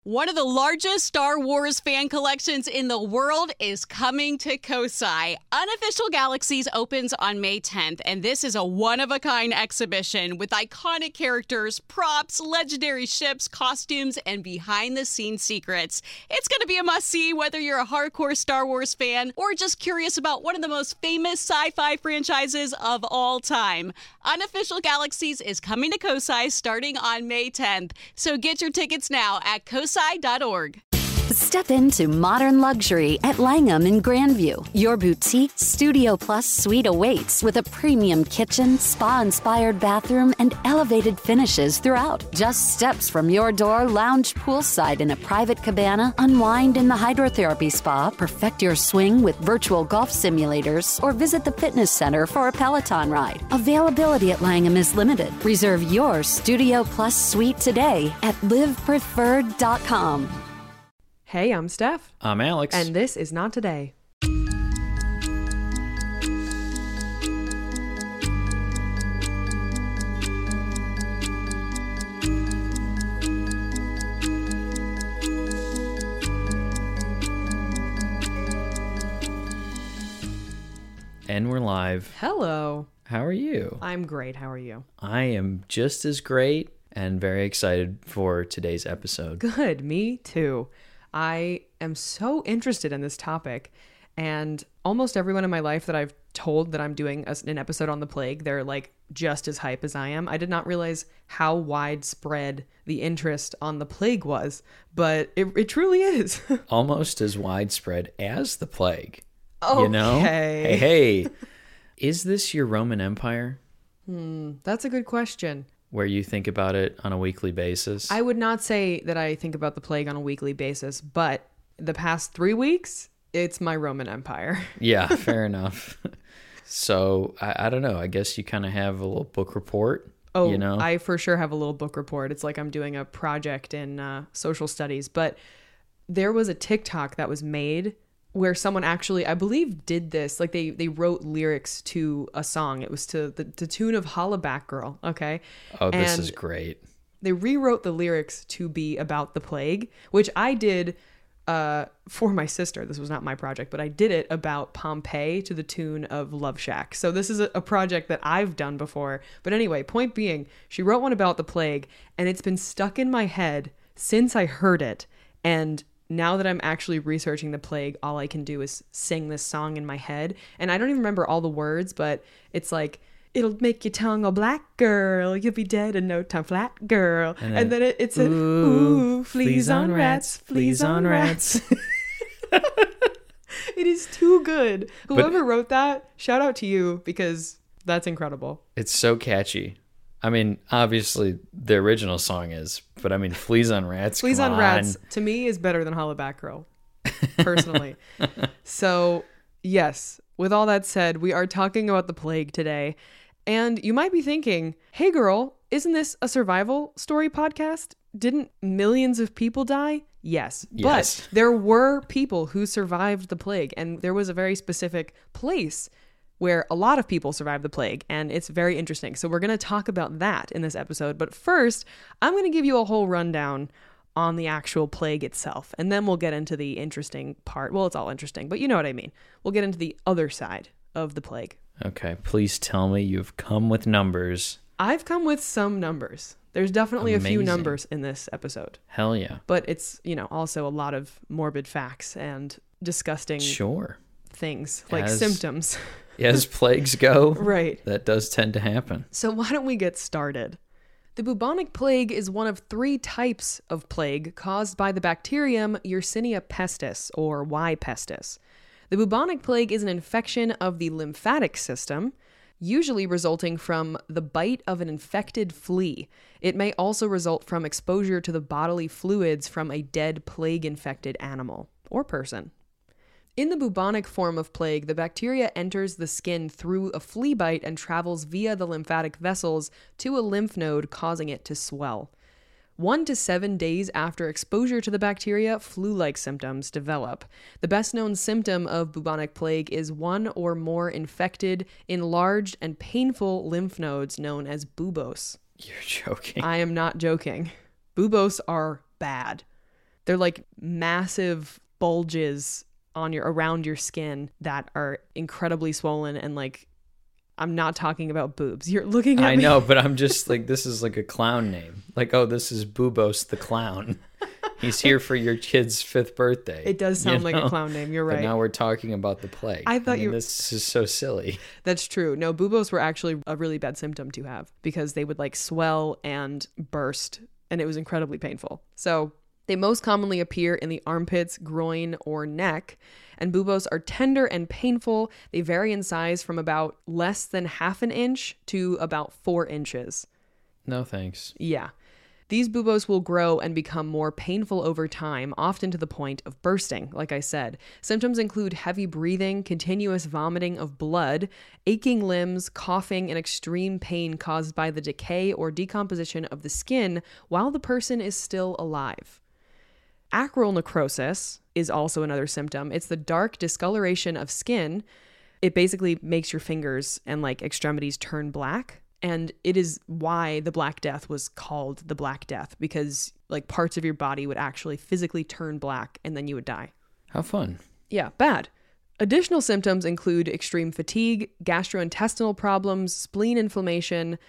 One of the largest Star Wars fan collections in the world is coming to Kosai. Unofficial Galaxies opens on May 10th, and this is a one-of-a-kind exhibition with iconic characters, props, legendary ships, costumes, and behind-the-scenes secrets. It's going to be a must-see whether you're a hardcore Star Wars fan or just curious about one of the most famous sci-fi franchises of all time. Unofficial Galaxies is coming to Kosai starting on May 10th, so get your tickets now at kosai.org. Step into modern luxury at Langham in Grandview. Your boutique Studio Plus suite awaits with a premium kitchen, spa-inspired bathroom, and elevated finishes throughout. Just steps from your door, lounge poolside in a private cabana, unwind in the hydrotherapy spa, perfect your swing with virtual golf simulators, or visit the fitness center for a Peloton ride. Availability at Langham is limited. Reserve your Studio Plus suite today at livepreferred.com. Hey, I'm Steph. I'm Alex. And this is Not Today. And we're live. Hello. How are you? I'm great. How are you? I am just as great and very excited for today's episode. Good. Me too. I am so interested in this topic, and almost everyone in my life that I've told that I'm doing an episode on the plague, they're like just as hype as I am. I did not realize how widespread the interest on the plague was, but it truly is. Almost as widespread as the plague. Okay. You know? Hey. Is this your Roman Empire? That's a good question. Where you think about it on a weekly basis? I would not say that I think about the plague on a weekly basis, but the past 3 weeks, it's my Roman Empire. Yeah, fair enough. So, I don't know. I guess you kind of have a little book report. Oh, you know? I for sure have a little book report. It's like I'm doing a project in social studies. But there was a TikTok that was made where someone actually, I believe, did this. Like they wrote lyrics to a song. It was to the tune of Holla Back Girl. Okay. Oh, this is great. They rewrote the lyrics to be about the plague, which I did for my sister. This was not my project, but I did it about Pompeii to the tune of Love Shack. So this is a project that I've done before. But anyway, point being, she wrote one about the plague, and it's been stuck in my head since I heard it. And now that I'm actually researching the plague, all I can do is sing this song in my head. And I don't even remember all the words, but it's like, it'll make your tongue a black girl. You'll be dead in no time flat girl. And then it said, ooh, fleas on rats, fleas on rats. It is too good. Whoever wrote that, shout out to you, because that's incredible. It's so catchy. I mean, obviously the original song is, but I mean, Fleas on Rats. Fleas on Rats to me is better than Holla Back Girl, personally. So, yes, with all that said, we are talking about the plague today. And you might be thinking, hey girl, isn't this a survival story podcast? Didn't millions of people die? Yes. But there were people who survived the plague, and there was a very specific place where a lot of people survived the plague, and it's very interesting. So we're going to talk about that in this episode. But first, I'm going to give you a whole rundown on the actual plague itself, and then we'll get into the interesting part. Well, it's all interesting, but you know what I mean. We'll get into the other side of the plague. Okay, please tell me you've come with numbers. I've come with some numbers. There's definitely a few numbers in this episode. Hell yeah. But it's, also a lot of morbid facts and disgusting things, like symptoms. As plagues go, right. That does tend to happen. So why don't we get started? The bubonic plague is one of 3 types of plague caused by the bacterium Yersinia pestis, or Y. pestis. The bubonic plague is an infection of the lymphatic system, usually resulting from the bite of an infected flea. It may also result from exposure to the bodily fluids from a dead plague-infected animal or person. In the bubonic form of plague, the bacteria enters the skin through a flea bite and travels via the lymphatic vessels to a lymph node, causing it to swell. 1 to 7 days after exposure to the bacteria, flu-like symptoms develop. The best-known symptom of bubonic plague is 1 or more infected, enlarged, and painful lymph nodes known as buboes. You're joking. I am not joking. Buboes are bad. They're like massive bulges around your skin that are incredibly swollen, and like, I'm not talking about boobs. You're looking at me. I know, but I'm just like, this is like a clown name. Like, oh, this is Boobos the clown. He's here for your kid's 5th birthday. It does sound like a clown name. You're right. But now we're talking about the plague. This is so silly. That's true. No, buboes were actually a really bad symptom to have because they would like swell and burst, and it was incredibly painful. So they most commonly appear in the armpits, groin, or neck, and buboes are tender and painful. They vary in size from about less than half an inch to about 4 inches. No thanks. Yeah. These buboes will grow and become more painful over time, often to the point of bursting, like I said. Symptoms include heavy breathing, continuous vomiting of blood, aching limbs, coughing, and extreme pain caused by the decay or decomposition of the skin while the person is still alive. Acral necrosis is also another symptom. It's the dark discoloration of skin. It basically makes your fingers and like extremities turn black. And it is why the Black Death was called the Black Death, because like parts of your body would actually physically turn black and then you would die. How fun. Yeah, bad. Additional symptoms include extreme fatigue, gastrointestinal problems, spleen inflammation,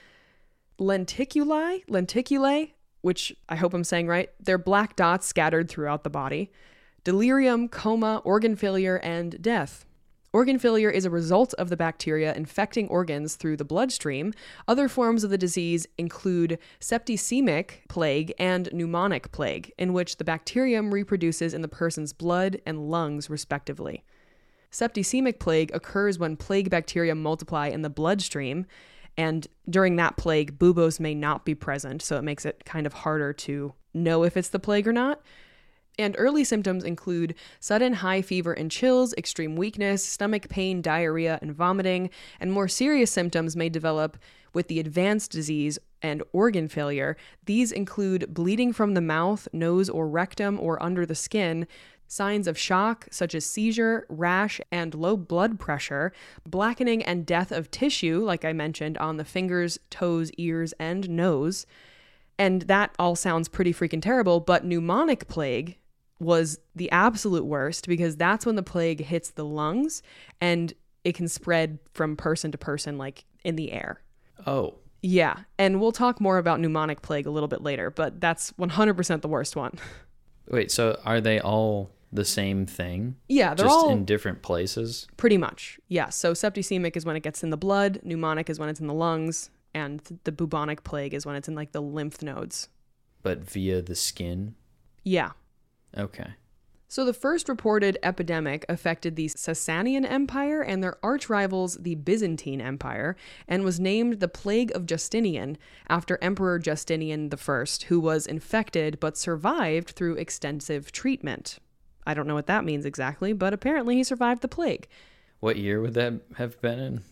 lenticulae, which I hope I'm saying right. They're black dots scattered throughout the body, delirium, coma, organ failure, and death. Organ failure is a result of the bacteria infecting organs through the bloodstream. Other forms of the disease include septicemic plague and pneumonic plague, in which the bacterium reproduces in the person's blood and lungs, respectively. Septicemic plague occurs when plague bacteria multiply in the bloodstream, and during that plague, buboes may not be present, so it makes it kind of harder to know if it's the plague or not. And early symptoms include sudden high fever and chills, extreme weakness, stomach pain, diarrhea, and vomiting. And more serious symptoms may develop with the advanced disease and organ failure. These include bleeding from the mouth, nose, or rectum, or under the skin, signs of shock such as seizure, rash, and low blood pressure, blackening and death of tissue, like I mentioned, on the fingers, toes, ears, and nose. And that all sounds pretty freaking terrible, but pneumonic plague was the absolute worst, because that's when the plague hits the lungs and it can spread from person to person, like in the air. Oh. Yeah. And we'll talk more about pneumonic plague a little bit later, but that's 100% the worst one. Wait, so are they all the same thing? Yeah, they're just all in different places? Pretty much. Yeah. So septicemic is when it gets in the blood, pneumonic is when it's in the lungs, and the bubonic plague is when it's in like the lymph nodes. But via the skin? Yeah. Okay. So the first reported epidemic affected the Sasanian Empire and their arch-rivals, the Byzantine Empire, and was named the Plague of Justinian after Emperor Justinian I, who was infected but survived through extensive treatment. I don't know what that means exactly, but apparently he survived the plague. What year would that have been in?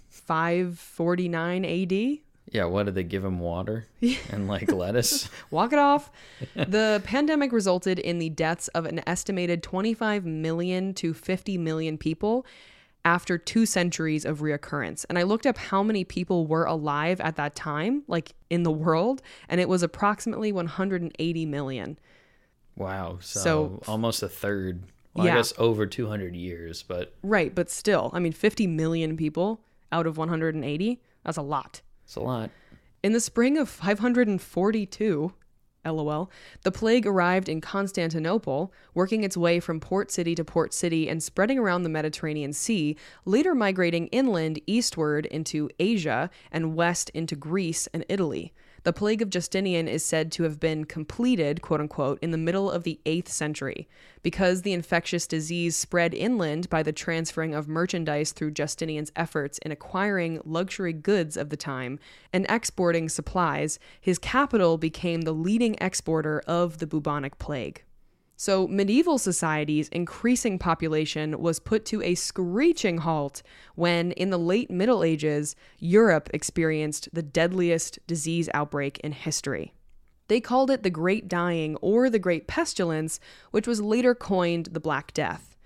549 AD? Yeah, what, did they give him water and like lettuce? Walk it off. The pandemic resulted in the deaths of an estimated 25 million to 50 million people after 2 centuries of reoccurrence. And I looked up how many people were alive at that time, like in the world, and it was approximately 180 million. Wow. So almost a third. Well, yeah. I guess over 200 years, but... Right, but still, I mean, 50 million people out of 180, that's a lot. It's a lot. In the spring of 542, LOL, the plague arrived in Constantinople, working its way from port city to port city and spreading around the Mediterranean Sea, later migrating inland eastward into Asia and west into Greece and Italy. The plague of Justinian is said to have been completed, quote unquote, in the middle of the 8th century. Because the infectious disease spread inland by the transferring of merchandise through Justinian's efforts in acquiring luxury goods of the time and exporting supplies, his capital became the leading exporter of the bubonic plague. So medieval society's increasing population was put to a screeching halt when, in the late Middle Ages, Europe experienced the deadliest disease outbreak in history. They called it the Great Dying or the Great Pestilence, which was later coined the Black Death.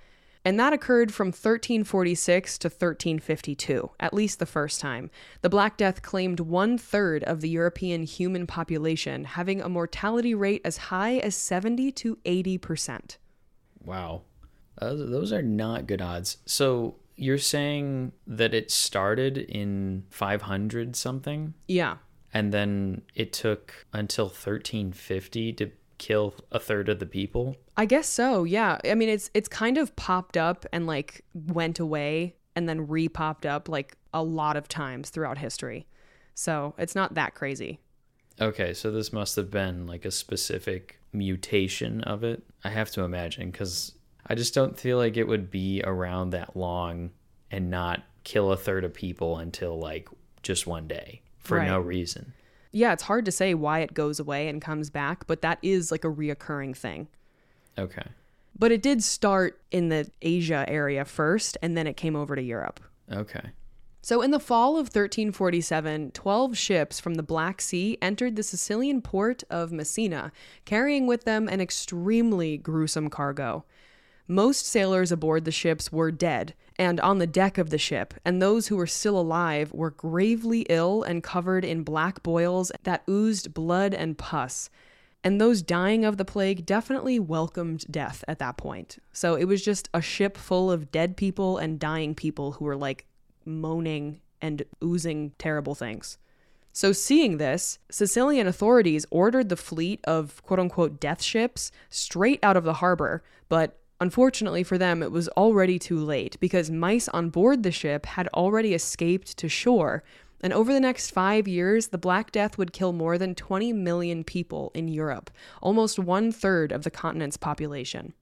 And that occurred from 1346 to 1352, at least the first time. The Black Death claimed 1/3 of the European human population, having a mortality rate as high as 70 to 80%. Wow. Those are not good odds. So you're saying that it started in 500 something? Yeah. And then it took until 1350 to kill 1/3 of the people? I guess so, yeah. I mean, it's kind of popped up and like went away and then re-popped up like a lot of times throughout history. So it's not that crazy. Okay, so this must have been like a specific mutation of it. I have to imagine, because I just don't feel like it would be around that long and not kill 1/3 of people until like just one day for no reason. Yeah, it's hard to say why it goes away and comes back, but that is like a reoccurring thing. Okay. But it did start in the Asia area first, and then it came over to Europe. Okay. So in the fall of 1347, 12 ships from the Black Sea entered the Sicilian port of Messina, carrying with them an extremely gruesome cargo. Most sailors aboard the ships were dead and on the deck of the ship, and those who were still alive were gravely ill and covered in black boils that oozed blood and pus. And those dying of the plague definitely welcomed death at that point. So it was just a ship full of dead people and dying people who were like moaning and oozing terrible things. So seeing this, Sicilian authorities ordered the fleet of quote-unquote death ships straight out of the harbor, but unfortunately for them, it was already too late because mice on board the ship had already escaped to shore. And over the next 5 years, the Black Death would kill more than 20 million people in Europe, almost 1/3 of the continent's population.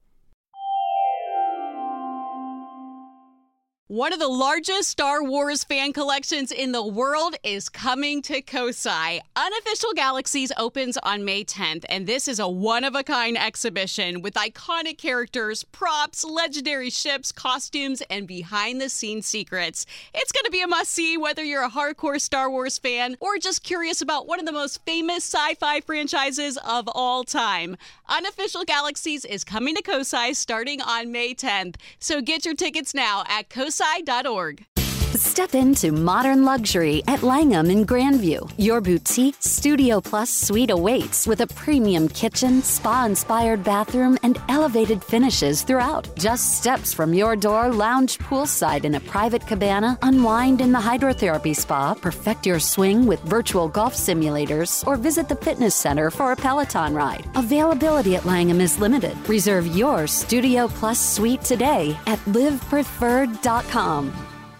One of the largest Star Wars fan collections in the world is coming to Kosai. Unofficial Galaxies opens on May 10th, and this is a one-of-a-kind exhibition with iconic characters, props, legendary ships, costumes, and behind-the-scenes secrets. It's going to be a must-see whether you're a hardcore Star Wars fan or just curious about one of the most famous sci-fi franchises of all time. Unofficial Galaxies is coming to Kosai starting on May 10th, so get your tickets now at kosai.org. Step into modern luxury at Langham in Grandview. Your boutique Studio Plus suite awaits with a premium kitchen, spa-inspired bathroom, and elevated finishes throughout. Just steps from your door, lounge poolside in a private cabana, unwind in the hydrotherapy spa, perfect your swing with virtual golf simulators, or visit the fitness center for a Peloton ride. Availability at Langham is limited. Reserve your Studio Plus suite today at livepreferred.com.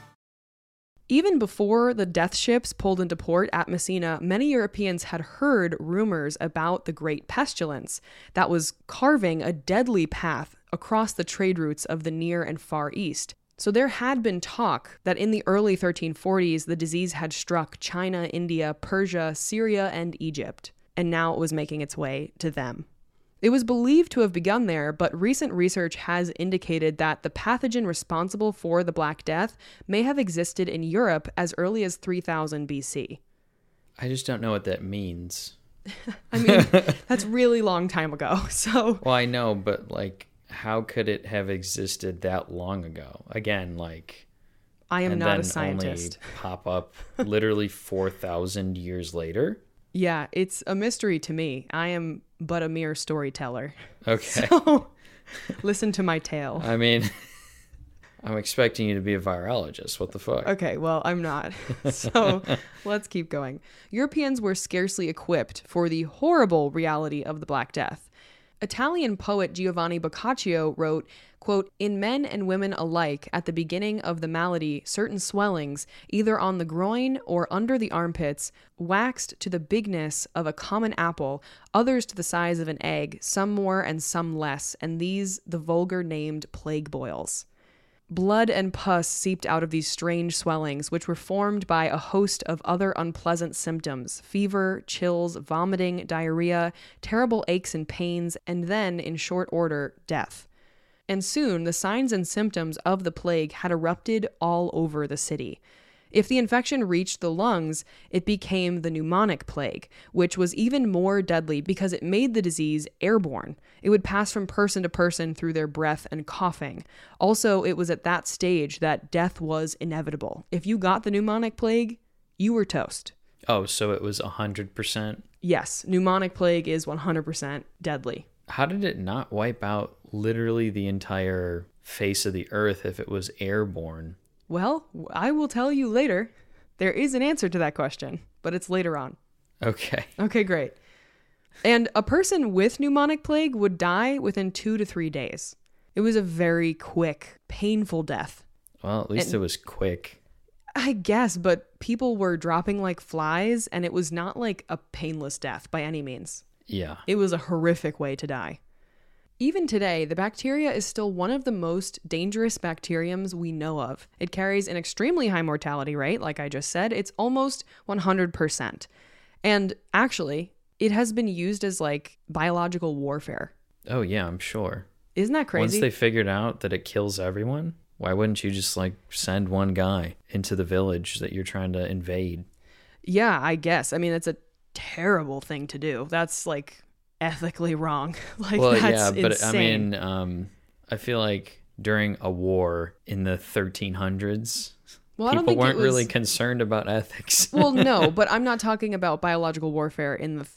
Even before the death ships pulled into port at Messina, many Europeans had heard rumors about the Great Pestilence that was carving a deadly path across the trade routes of the Near and Far East. So there had been talk that in the early 1340s, the disease had struck China, India, Persia, Syria, and Egypt, and now it was making its way to them. It was believed to have begun there, but recent research has indicated that the pathogen responsible for the Black Death may have existed in Europe as early as 3000 BC. I just don't know what that means. I mean, that's really long time ago, so... Well, I know, but, like, how could it have existed that long ago? Again, like... I am not a scientist. And then only pop up literally 4,000 years later? Yeah, it's a mystery to me. I am but a mere storyteller. Okay. So, listen to my tale. I mean, I'm expecting you to be a virologist. What the fuck? Okay, well, I'm not. So, let's keep going. Europeans were scarcely equipped for the horrible reality of the Black Death. Italian poet Giovanni Boccaccio wrote, quote, "In men and women alike, at the beginning of the malady, certain swellings, either on the groin or under the armpits, waxed to the bigness of a common apple, others to the size of an egg, some more and some less, and these the vulgar named plague boils." Blood and pus seeped out of these strange swellings, which were formed by a host of other unpleasant symptoms: fever, chills, vomiting, diarrhea, terrible aches and pains, and then, in short order, death. And soon, the signs and symptoms of the plague had erupted all over the city. If the infection reached the lungs, it became the pneumonic plague, which was even more deadly because it made the disease airborne. It would pass from person to person through their breath and coughing. Also, it was at that stage that death was inevitable. If you got the pneumonic plague, you were toast. Oh, so it was 100%? Yes, pneumonic plague is 100% deadly. How did it not wipe out literally the entire face of the earth if it was airborne? Well, I will tell you later. There is an answer to that question, but it's later on. Okay. Okay, great. And a person with pneumonic plague would die within 2 to 3 days. It was a very quick, painful death. Well, at least it was quick. I guess, but people were dropping like flies, and it was not like a painless death by any means. Yeah. It was a horrific way to die. Even today, the bacteria is still one of the most dangerous bacteriums we know of. It carries an extremely high mortality rate, like I just said. It's almost 100%. And actually, it has been used as like biological warfare. Oh, yeah, I'm sure. Isn't that crazy? Once they figured out that it kills everyone, why wouldn't you just like send one guy into the village that you're trying to invade? Yeah, I guess. I mean, it's a terrible thing to do. That's like ethically wrong. Like, well, that's yeah, but insane. I mean, I feel like during a war in the 1300s, I don't people think weren't really concerned about ethics. Well, no, but I'm not talking about biological warfare in the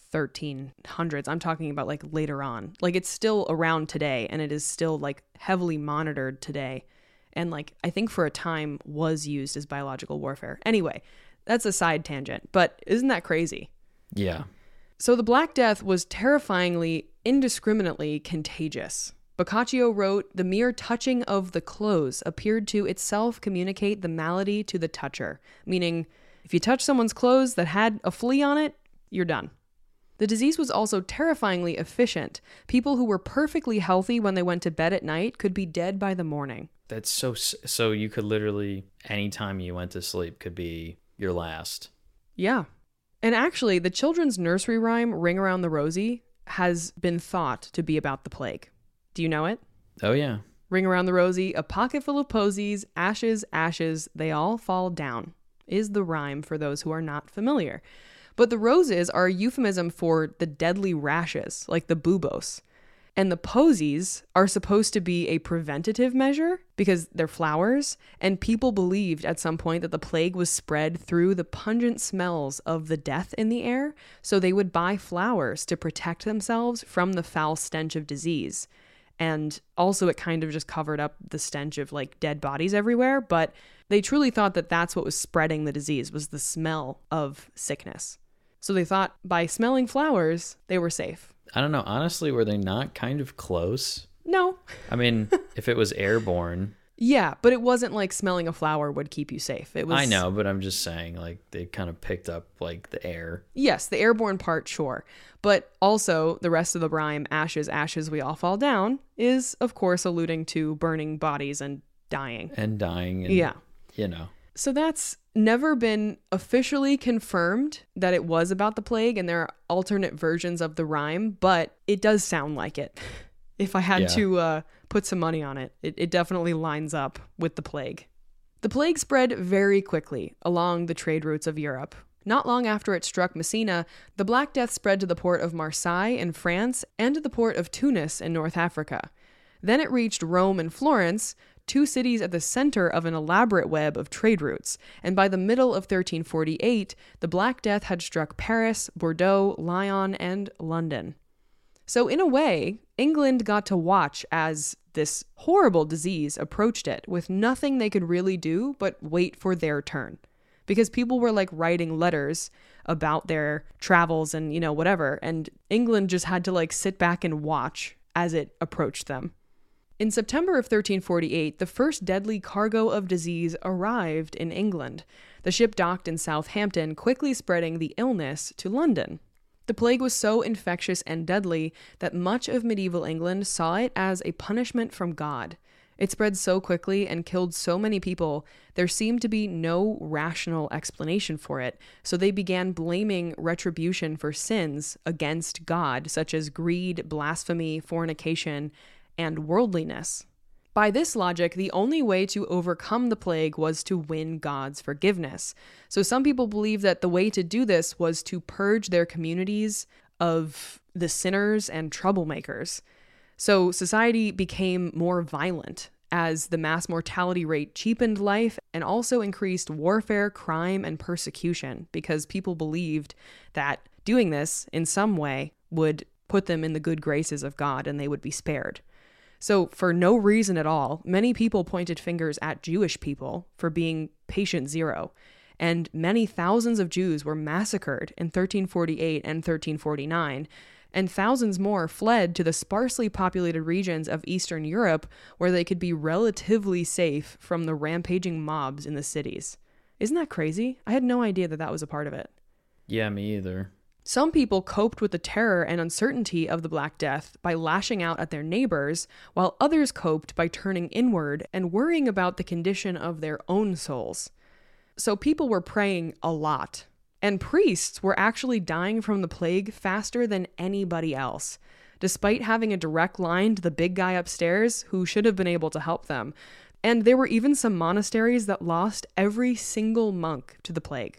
1300s. I'm talking about like later on. Like, it's still around today, and it is still like heavily monitored today. And like, I think for a time was used as biological warfare. Anyway, that's a side tangent, but isn't that crazy? Yeah. So the Black Death was terrifyingly, indiscriminately contagious. Boccaccio wrote, "The mere touching of the clothes appeared to itself communicate the malady to the toucher," meaning if you touch someone's clothes that had a flea on it, you're done. The disease was also terrifyingly efficient. People who were perfectly healthy when they went to bed at night could be dead by the morning. That's so you could literally, anytime you went to sleep could be your last. Yeah. And actually, the children's nursery rhyme, Ring Around the Rosie, has been thought to be about the plague. Do you know it? Oh, yeah. Ring around the rosy, a pocket full of posies, ashes, ashes, they all fall down, is the rhyme for those who are not familiar. But the roses are a euphemism for the deadly rashes, like the buboes. And the posies are supposed to be a preventative measure because they're flowers, and people believed at some point that the plague was spread through the pungent smells of the death in the air, so they would buy flowers to protect themselves from the foul stench of disease. And also it kind of just covered up the stench of like dead bodies everywhere, but they truly thought that that's what was spreading the disease, was the smell of sickness. So they thought by smelling flowers, they were safe. I don't know. Honestly, were they not kind of close? No. I mean, if it was airborne. Yeah, but it wasn't like smelling a flower would keep you safe. It was. I know, but I'm just saying, like, they kind of picked up, like, the air. Yes, the airborne part, sure. But also, the rest of the rhyme, ashes, ashes, we all fall down, is, of course, alluding to burning bodies and dying. And dying. And, yeah. You know. So that's never been officially confirmed that it was about the plague, and there are alternate versions of the rhyme, but it does sound like it. If I had to put some money on it, it definitely lines up with the plague. The plague spread very quickly along the trade routes of Europe. Not long after it struck Messina, the Black Death spread to the port of Marseille in France and to the port of Tunis in North Africa. Then it reached Rome and Florence, two cities at the center of an elaborate web of trade routes, and by the middle of 1348, the Black Death had struck Paris, Bordeaux, Lyon, and London. So in a way, England got to watch as this horrible disease approached it with nothing they could really do but wait for their turn. Because people were like writing letters about their travels and, whatever, and England just had to like sit back and watch as it approached them. In September of 1348, the first deadly cargo of disease arrived in England. The ship docked in Southampton, quickly spreading the illness to London. The plague was so infectious and deadly that much of medieval England saw it as a punishment from God. It spread so quickly and killed so many people, there seemed to be no rational explanation for it, so they began blaming retribution for sins against God, such as greed, blasphemy, fornication, and worldliness. By this logic, the only way to overcome the plague was to win God's forgiveness. So some people believe that the way to do this was to purge their communities of the sinners and troublemakers. So society became more violent as the mass mortality rate cheapened life and also increased warfare, crime, and persecution because people believed that doing this in some way would put them in the good graces of God and they would be spared. So for no reason at all, many people pointed fingers at Jewish people for being patient zero, and many thousands of Jews were massacred in 1348 and 1349, and thousands more fled to the sparsely populated regions of Eastern Europe where they could be relatively safe from the rampaging mobs in the cities. Isn't that crazy? I had no idea that that was a part of it. Yeah, me either. Some people coped with the terror and uncertainty of the Black Death by lashing out at their neighbors, while others coped by turning inward and worrying about the condition of their own souls. So people were praying a lot, and priests were actually dying from the plague faster than anybody else, despite having a direct line to the big guy upstairs who should have been able to help them. And there were even some monasteries that lost every single monk to the plague.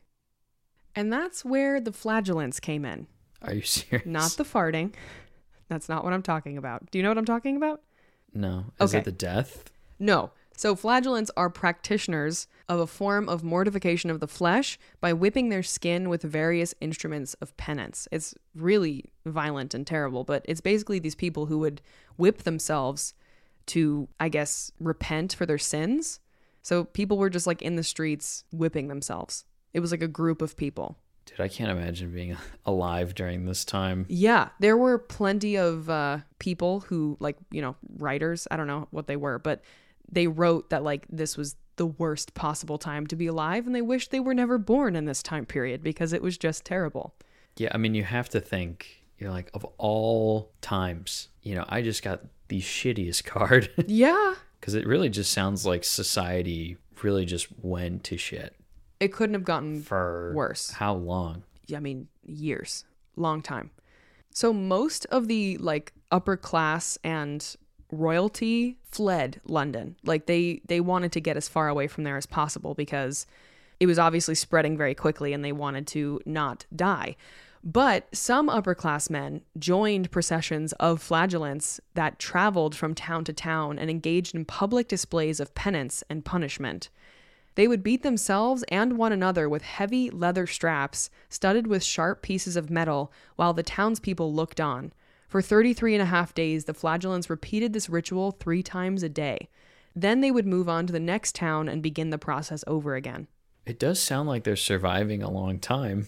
And that's where the flagellants came in. Are you serious? Not the farting. That's not what I'm talking about. Do you know what I'm talking about? No. Is Okay. it the death? No. So flagellants are practitioners of a form of mortification of the flesh by whipping their skin with various instruments of penance. It's really violent and terrible, but it's basically these people who would whip themselves to, I guess, repent for their sins. So people were just like in the streets whipping themselves. It was like a group of people. Dude, I can't imagine being alive during this time. Yeah, there were plenty of people who, like, you know, writers, I don't know what they were, but they wrote that, like, this was the worst possible time to be alive, and they wished they were never born in this time period because it was just terrible. Yeah, I mean, you have to think, you're like, of all times, you know, I just got the shittiest card. Yeah. Because it really just sounds like society really just went to shit. It couldn't have gotten For worse. how long? I mean, years. Long time. So most of the, like, upper class and royalty fled London. Like, they wanted to get as far away from there as possible because it was obviously spreading very quickly and they wanted to not die. But some upper class men joined processions of flagellants that traveled from town to town and engaged in public displays of penance and punishment. They would beat themselves and one another with heavy leather straps studded with sharp pieces of metal while the townspeople looked on. For 33.5 days, the flagellants repeated this ritual 3 times a day. Then they would move on to the next town and begin the process over again. It does sound like they're surviving a long time.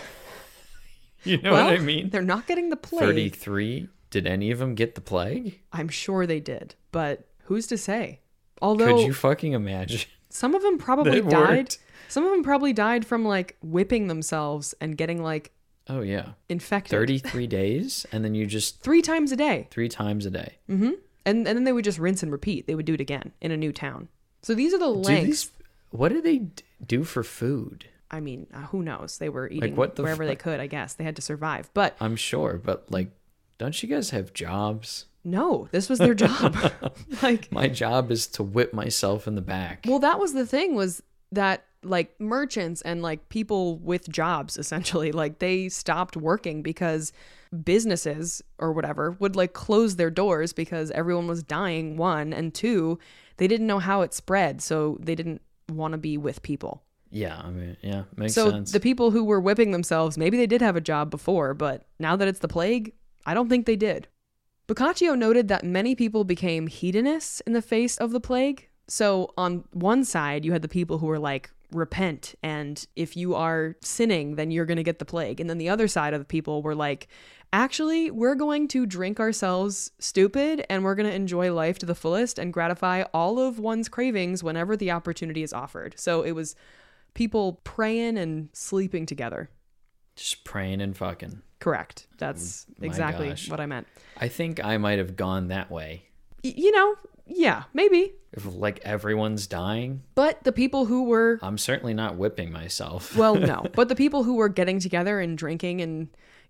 You know Well, what I mean? They're not getting the plague. 33? Did any of them get the plague? I'm sure they did, but who's to say? Although Could you fucking imagine? some of them probably That died. worked. Some of them probably died from, like, whipping themselves and getting, like, Oh, yeah. infected. 33 days? And then you just 3 times a day. 3 times a day. And then they would just rinse and repeat. They would do it again in a new town. So these are the lengths. What do they do for food? I mean, who knows? They were eating what the wherever they fuck? could, I guess. They had to survive. But I'm sure, but like, don't you guys have jobs? no, this was their job. Like, My job is to whip myself in the back. well, that was the thing, was that, like, merchants and, like, people with jobs, essentially, like, they stopped working because businesses or whatever would, like, close their doors because everyone was dying, 1, and 2, they didn't know how it spread, so they didn't want to be with people. Yeah, I mean, yeah, makes So sense. the people who were whipping themselves, maybe they did have a job before, but now that it's the plague, I don't think they did. Boccaccio noted that many people became hedonists in the face of the plague. So on one side, you had the people who were like, repent, and if you are sinning, then you're going to get the plague. And then the other side of the people were like, actually, we're going to drink ourselves stupid and we're going to enjoy life to the fullest and gratify all of one's cravings whenever the opportunity is offered. So it was people praying and sleeping together. Just praying and fucking. Correct. That's My exactly gosh. what I meant. I think I might have gone that way. Yeah, maybe. If like everyone's dying, But the people who were, I'm certainly not whipping myself. well, no, but the people who were getting together and drinking and,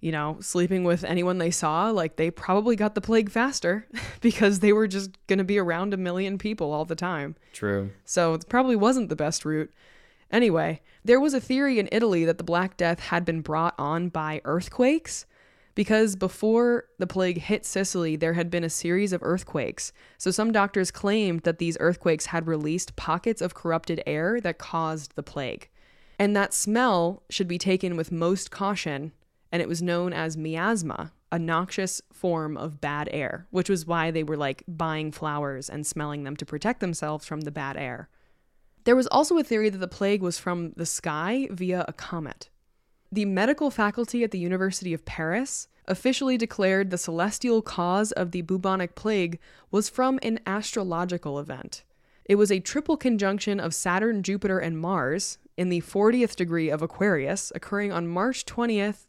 sleeping with anyone they saw, like they probably got the plague faster because they were just going to be around a million people all the time. True. So it probably wasn't the best route. Anyway, there was a theory in Italy that the Black Death had been brought on by earthquakes because before the plague hit Sicily, there had been a series of earthquakes. So some doctors claimed that these earthquakes had released pockets of corrupted air that caused the plague. And that smell should be taken with most caution, and it was known as miasma, a noxious form of bad air, which was why they were like buying flowers and smelling them to protect themselves from the bad air. There was also a theory that the plague was from the sky via a comet. The medical faculty at the University of Paris officially declared the celestial cause of the bubonic plague was from an astrological event. It was a triple conjunction of Saturn, Jupiter, and Mars in the 40th degree of Aquarius, occurring on March 20th,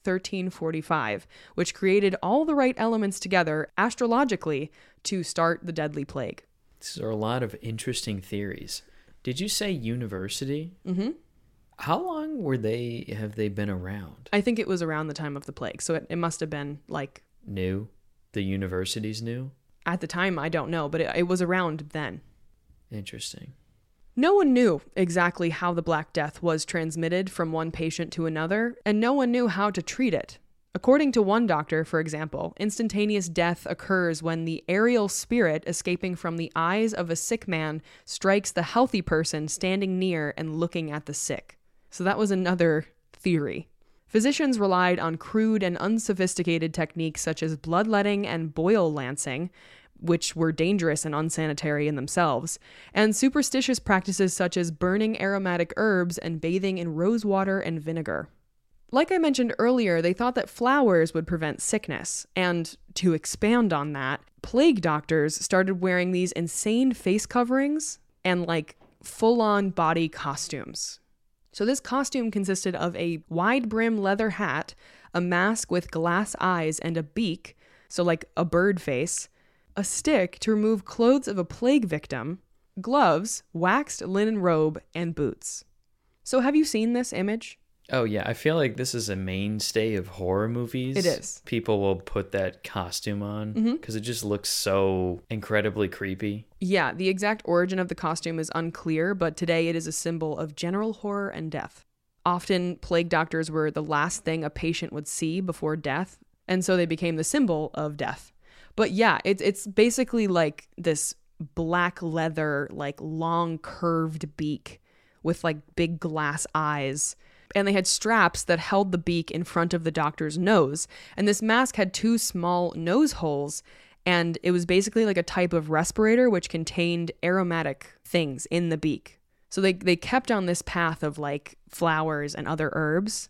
1345, which created all the right elements together astrologically to start the deadly plague. These are a lot of interesting theories. Did you say university? Mm-hmm. How long have they been around? I think it was around the time of the plague, so it must have been like... New? The university's new? At the time, I don't know, but it was around then. Interesting. No one knew exactly how the Black Death was transmitted from one patient to another, and no one knew how to treat it. According to one doctor, for example, instantaneous death occurs when the aerial spirit escaping from the eyes of a sick man strikes the healthy person standing near and looking at the sick. So that was another theory. Physicians relied on crude and unsophisticated techniques such as bloodletting and boil lancing, which were dangerous and unsanitary in themselves, and superstitious practices such as burning aromatic herbs and bathing in rose water and vinegar. Like I mentioned earlier, they thought that flowers would prevent sickness, and to expand on that, plague doctors started wearing these insane face coverings and like full-on body costumes. So this costume consisted of a wide brim leather hat, a mask with glass eyes and a beak, so like a bird face, a stick to remove clothes of a plague victim, gloves, waxed linen robe, and boots. So have you seen this image? Oh, yeah. I feel like this is a mainstay of horror movies. It is. People will put that costume on because it just looks so incredibly creepy. Yeah, the exact origin of the costume is unclear, but today it is a symbol of general horror and death. Often, plague doctors were the last thing a patient would see before death, and so they became the symbol of death. But yeah, it's basically like this black leather, like long curved beak with like big glass eyes. And they had straps that held the beak in front of the doctor's nose. And this mask had two small nose holes. And it was basically like a type of respirator which contained aromatic things in the beak. So they kept on this path of like flowers and other herbs.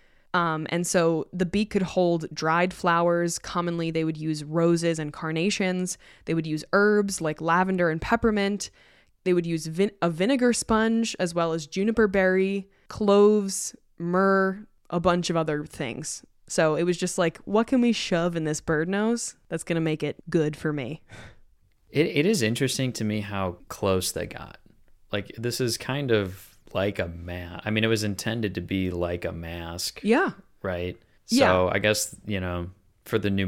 And so the beak could hold dried flowers. Commonly, they would use roses and carnations. They would use herbs like lavender and peppermint. They would use a vinegar sponge as well as juniper berry, cloves, myrrh, a bunch of other things. So it was just like, what can we shove in this bird nose that's going to make it good for me? It is interesting to me how close they got. Like, this is kind of like a mask. I mean, it was intended to be like a mask. Yeah. Right? Yeah. So I guess, for the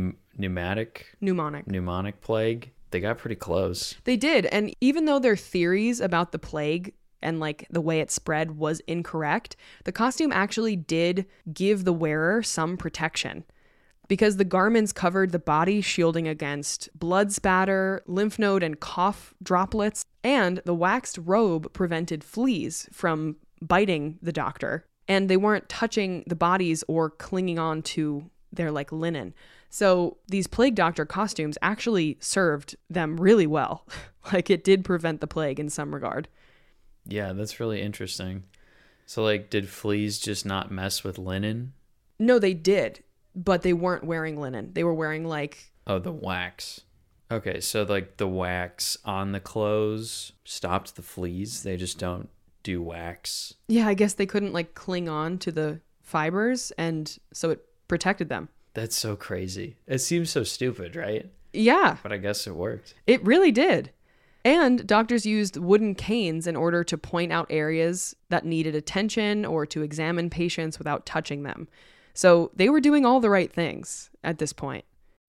pneumonic plague, they got pretty close. They did. And even though their theories about the plague and like the way it spread was incorrect, the costume actually did give the wearer some protection because the garments covered the body, shielding against blood spatter, lymph node and cough droplets, and the waxed robe prevented fleas from biting the doctor, and they weren't touching the bodies or clinging on to their like linen. So these plague doctor costumes actually served them really well. Like, it did prevent the plague in some regard. Yeah, that's really interesting. So, like, did fleas just not mess with linen? No, they did, but they weren't wearing linen. They were wearing, like... Oh, the wax. Okay, so, like, the wax on the clothes stopped the fleas? They just don't do wax? Yeah, I guess they couldn't, like, cling on to the fibers, and so it protected them. That's so crazy. It seems so stupid, right? Yeah. But I guess it worked. It really did. And doctors used wooden canes in order to point out areas that needed attention or to examine patients without touching them. So they were doing all the right things at this point.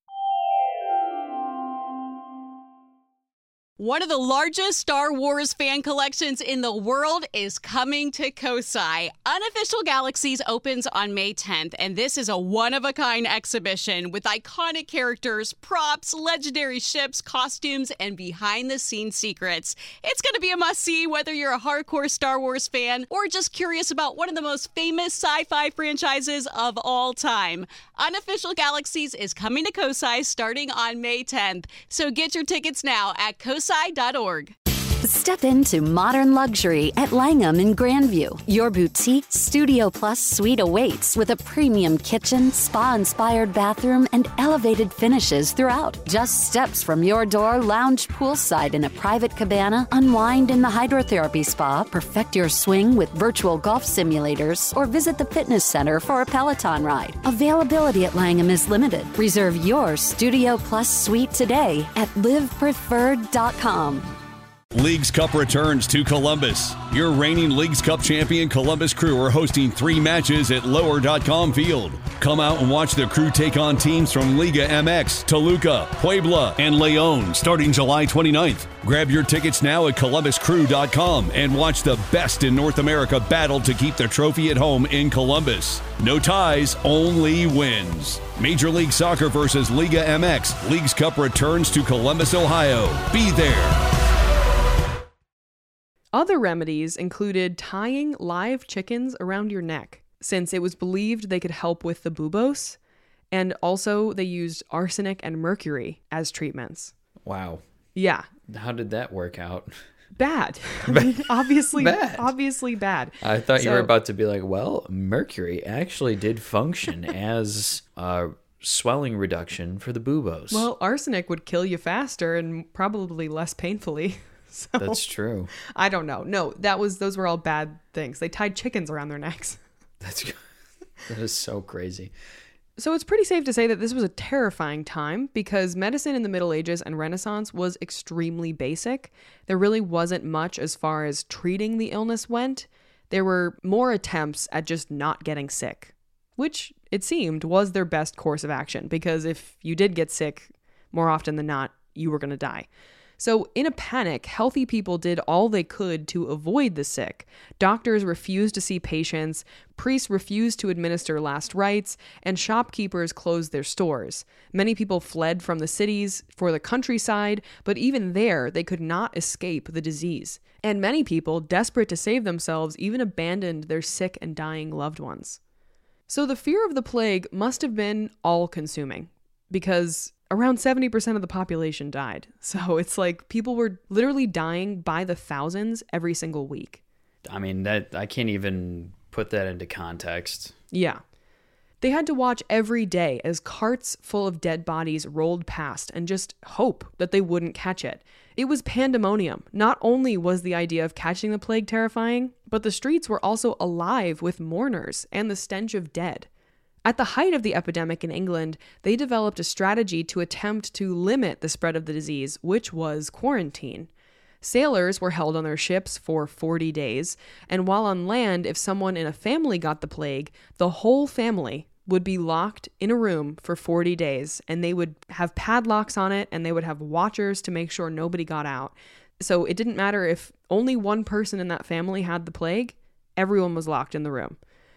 One of the largest Star Wars fan collections in the world is coming to Kosai. Unofficial Galaxies opens on May 10th, and this is a one-of-a-kind exhibition with iconic characters, props, legendary ships, costumes, and behind-the-scenes secrets. It's going to be a must-see whether you're a hardcore Star Wars fan or just curious about one of the most famous sci-fi franchises of all time. Unofficial Galaxies is coming to Kosai starting on May 10th, so get your tickets now at kosai.org. Step into modern luxury at Langham in Grandview. Your boutique Studio Plus suite awaits with a premium kitchen, spa-inspired bathroom, and elevated finishes throughout. Just steps from your door, lounge poolside in a private cabana, unwind in the hydrotherapy spa, perfect your swing with virtual golf simulators, or visit the fitness center for a Peloton ride. Availability at Langham is limited. Reserve your Studio Plus suite today at livepreferred.com. Leagues Cup returns to Columbus. Your reigning Leagues Cup champion Columbus Crew are hosting 3 matches at Lower.com Field. Come out and watch the Crew take on teams from Liga MX, Toluca, Puebla, and León starting July 29th. Grab your tickets now at columbuscrew.com and watch the best in North America battle to keep the trophy at home in Columbus. No ties, only wins. Major League Soccer versus Liga MX. Leagues Cup returns to Columbus, Ohio. Be there. Other remedies included tying live chickens around your neck, since it was believed they could help with the buboes, and also they used arsenic and mercury as treatments. Wow. Yeah. How did that work out? Bad. I mean, obviously bad. I thought you were about to be like, well, mercury actually did function as a swelling reduction for the buboes. Well, arsenic would kill you faster and probably less painfully. So, that's true. I don't know. No, those were all bad things. They tied chickens around their necks. That is so crazy. So it's pretty safe to say that this was a terrifying time because medicine in the Middle Ages and Renaissance was extremely basic. There really wasn't much as far as treating the illness went. There were more attempts at just not getting sick, which it seemed was their best course of action because if you did get sick, more often than not, you were going to die. So in a panic, healthy people did all they could to avoid the sick. Doctors refused to see patients, priests refused to administer last rites, and shopkeepers closed their stores. Many people fled from the cities for the countryside, but even there, they could not escape the disease. And many people, desperate to save themselves, even abandoned their sick and dying loved ones. So the fear of the plague must have been all-consuming, because around 70% of the population died. So it's like people were literally dying by the thousands every single week. I mean, that I can't even put that into context. Yeah. They had to watch every day as carts full of dead bodies rolled past and just hope that they wouldn't catch it. It was pandemonium. Not only was the idea of catching the plague terrifying, but the streets were also alive with mourners and the stench of dead. At the height of the epidemic in England, they developed a strategy to attempt to limit the spread of the disease, which was quarantine. Sailors were held on their ships for 40 days, and while on land, if someone in a family got the plague, the whole family would be locked in a room for 40 days, and they would have padlocks on it, and they would have watchers to make sure nobody got out. So it didn't matter if only one person in that family had the plague, everyone was locked in the room.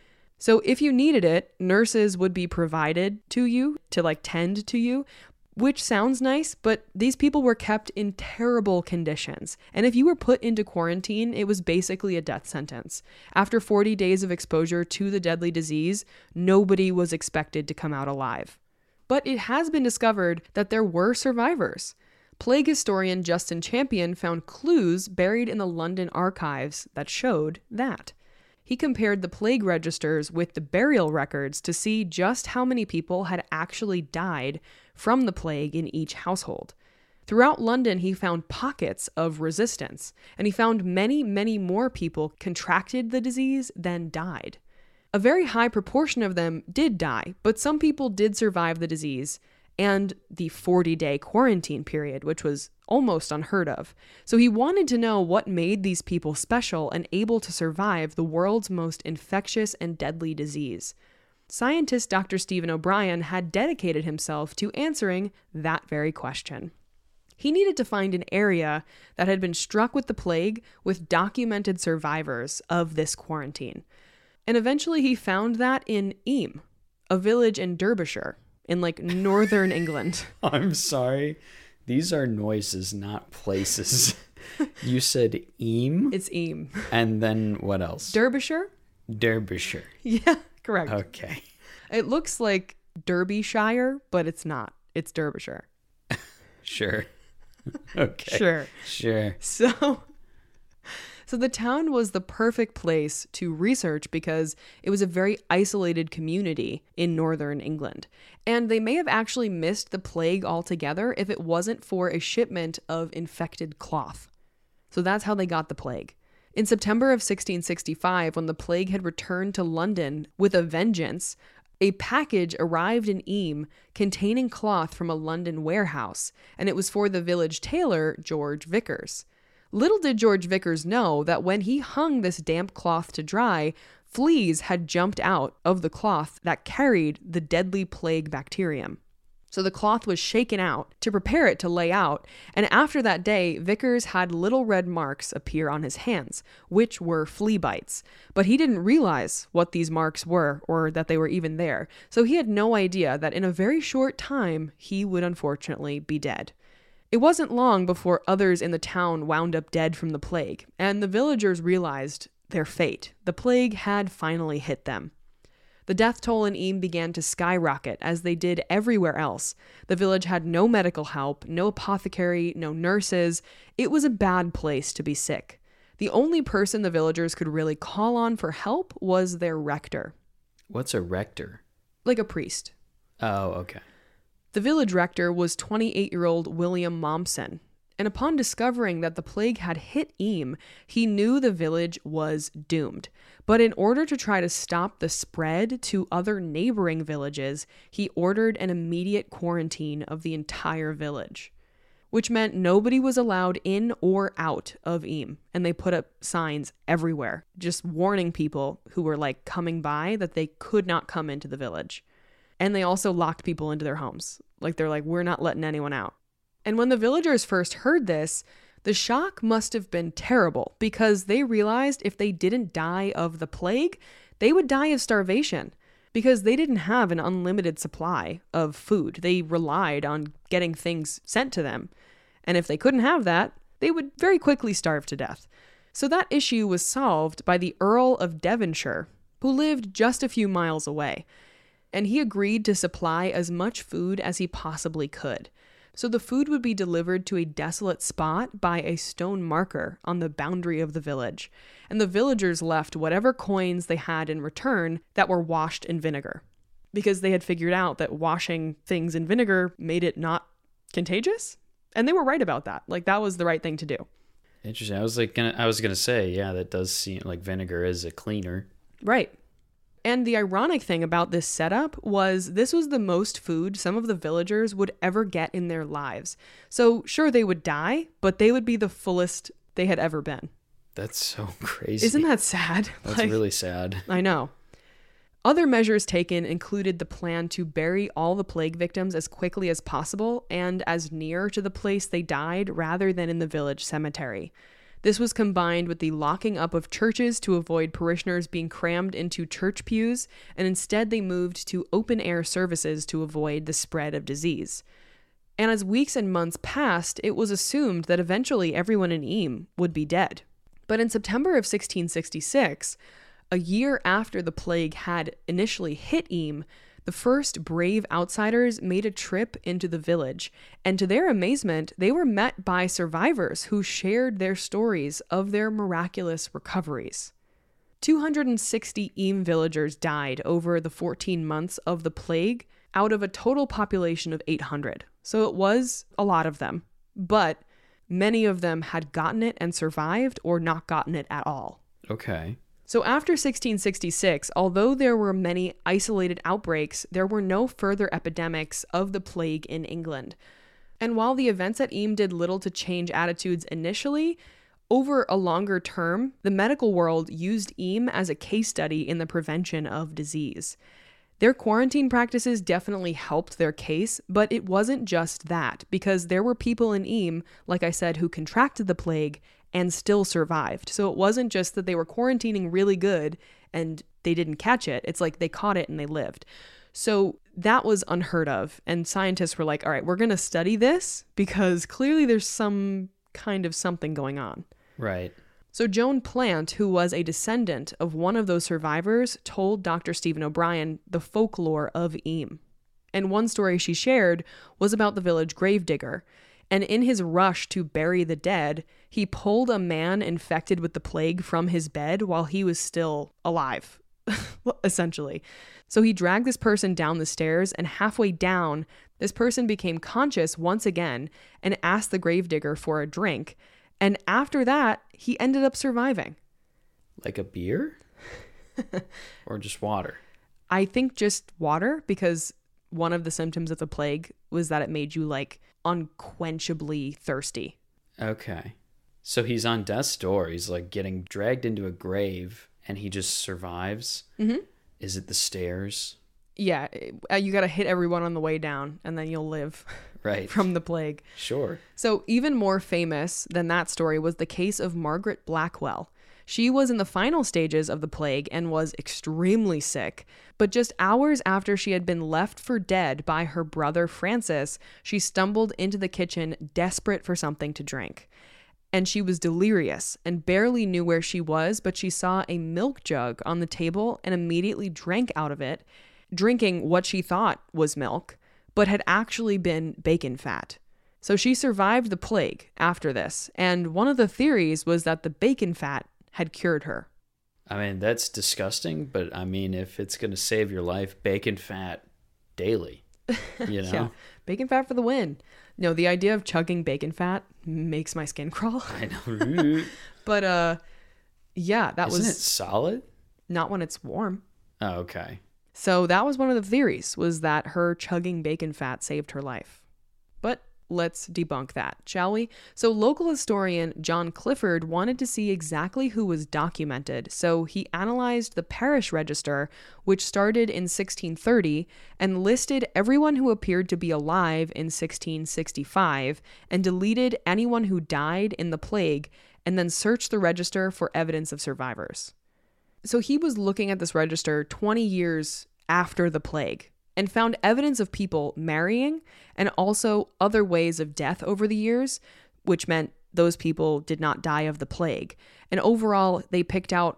So if you needed it, nurses would be provided to you to tend to you, which sounds nice, but these people were kept in terrible conditions. And if you were put into quarantine, it was basically a death sentence. After 40 days of exposure to the deadly disease, nobody was expected to come out alive. But it has been discovered that there were survivors. Plague historian Justin Champion found clues buried in the London archives that showed that. He compared the plague registers with the burial records to see just how many people had actually died from the plague in each household. Throughout London, he found pockets of resistance, and he found many, many more people contracted the disease than died. A very high proportion of them did die, but some people did survive the disease and the 40-day quarantine period, which was almost unheard of. So he wanted to know what made these people special and able to survive the world's most infectious and deadly disease. Scientist Dr. Stephen O'Brien had dedicated himself to answering that very question. He needed to find an area that had been struck with the plague with documented survivors of this quarantine. And eventually he found that in Eyam, a village in Derbyshire, in northern England. I'm sorry. These are noises, not places. You said Eyam? It's Eyam. And then what else? Derbyshire? Derbyshire. Yeah, correct. Okay. It looks like Derbyshire, but it's not. It's Derbyshire. Sure. Okay. Sure. So the town was the perfect place to research because it was a very isolated community in northern England. And they may have actually missed the plague altogether if it wasn't for a shipment of infected cloth. So that's how they got the plague. In September of 1665, when the plague had returned to London with a vengeance, a package arrived in Eyam containing cloth from a London warehouse, and it was for the village tailor, George Vickers. Little did George Vickers know that when he hung this damp cloth to dry, fleas had jumped out of the cloth that carried the deadly plague bacterium. So the cloth was shaken out to prepare it to lay out, and after that day, Vickers had little red marks appear on his hands, which were flea bites. But he didn't realize what these marks were, or that they were even there, so he had no idea that in a very short time, he would unfortunately be dead. It wasn't long before others in the town wound up dead from the plague, and the villagers realized their fate. The plague had finally hit them. The death toll in Eyam began to skyrocket, as they did everywhere else. The village had no medical help, no apothecary, no nurses. It was a bad place to be sick. The only person the villagers could really call on for help was their rector. What's a rector? Like a priest. Oh, okay. The village rector was 28-year-old William Mommsen, and upon discovering that the plague had hit Eyam, he knew the village was doomed. But in order to try to stop the spread to other neighboring villages, he ordered an immediate quarantine of the entire village, which meant nobody was allowed in or out of Eyam, and they put up signs everywhere, just warning people who were coming by that they could not come into the village. And they also locked people into their homes. They're we're not letting anyone out. And when the villagers first heard this, the shock must have been terrible because they realized if they didn't die of the plague, they would die of starvation because they didn't have an unlimited supply of food. They relied on getting things sent to them. And if they couldn't have that, they would very quickly starve to death. So that issue was solved by the Earl of Devonshire, who lived just a few miles away. And he agreed to supply as much food as he possibly could. So the food would be delivered to a desolate spot by a stone marker on the boundary of the village. And the villagers left whatever coins they had in return that were washed in vinegar, because they had figured out that washing things in vinegar made it not contagious. And they were right about that. That was the right thing to do. Interesting. I was gonna say, yeah, that does seem like vinegar is a cleaner. Right. And the ironic thing about this setup was this was the most food some of the villagers would ever get in their lives. So sure, they would die, but they would be the fullest they had ever been. That's so crazy. Isn't that sad? That's really sad. I know. Other measures taken included the plan to bury all the plague victims as quickly as possible and as near to the place they died rather than in the village cemetery. This was combined with the locking up of churches to avoid parishioners being crammed into church pews, and instead they moved to open-air services to avoid the spread of disease. And as weeks and months passed, it was assumed that eventually everyone in Eyam would be dead. But in September of 1666, a year after the plague had initially hit Eyam, the first brave outsiders made a trip into the village, and to their amazement, they were met by survivors who shared their stories of their miraculous recoveries. 260 Eyam villagers died over the 14 months of the plague out of a total population of 800. So it was a lot of them, but many of them had gotten it and survived or not gotten it at all. Okay. So after 1666, although there were many isolated outbreaks, there were no further epidemics of the plague in England. And while the events at Eyam did little to change attitudes initially, over a longer term, the medical world used Eyam as a case study in the prevention of disease. Their quarantine practices definitely helped their case, but it wasn't just that, because there were people in Eyam, like I said, who contracted the plague and still survived. So it wasn't just that they were quarantining really good and they didn't catch it. It's like they caught it and they lived. So that was unheard of. And scientists were like, all right, we're going to study this because clearly there's some kind of something going on. Right. So Joan Plant, who was a descendant of one of those survivors, told Dr. Stephen O'Brien the folklore of Eyam. And one story she shared was about the village gravedigger. And in his rush to bury the dead, he pulled a man infected with the plague from his bed while he was still alive, essentially. So he dragged this person down the stairs, and halfway down, this person became conscious once again and asked the gravedigger for a drink. And after that, he ended up surviving. Like a beer? Or just water? I think just water, because one of the symptoms of the plague was that it made you like unquenchably thirsty. Okay. So he's on death's door. He's like getting dragged into a grave and he just survives. Mm-hmm. Is it the stairs? Yeah, you got to hit everyone on the way down and then you'll live Right. from the plague. Sure. So even more famous than that story was the case of Margaret Blackwell. She was in the final stages of the plague and was extremely sick. But just hours after she had been left for dead by her brother Francis, she stumbled into the kitchen desperate for something to drink. And she was delirious and barely knew where she was, but she saw a milk jug on the table and immediately drank out of it, drinking what she thought was milk, but had actually been bacon fat. So she survived the plague after this, and one of the theories was that the bacon fat had cured her. I mean, that's disgusting, but I mean, if it's going to save your life, bacon fat daily, you know? Yeah, bacon fat for the win. No, the idea of chugging bacon fat makes my skin crawl. I know. But, yeah, that Isn't was... it solid? Not when it's warm. Oh, okay. So that was one of the theories, was that her chugging bacon fat saved her life. But let's debunk that, shall we? So local historian John Clifford wanted to see exactly who was documented, so he analyzed the parish register, which started in 1630, and listed everyone who appeared to be alive in 1665, and deleted anyone who died in the plague, and then searched the register for evidence of survivors. So he was looking at this register 20 years after the plague and found evidence of people marrying and also other ways of death over the years, which meant those people did not die of the plague. And overall, they picked out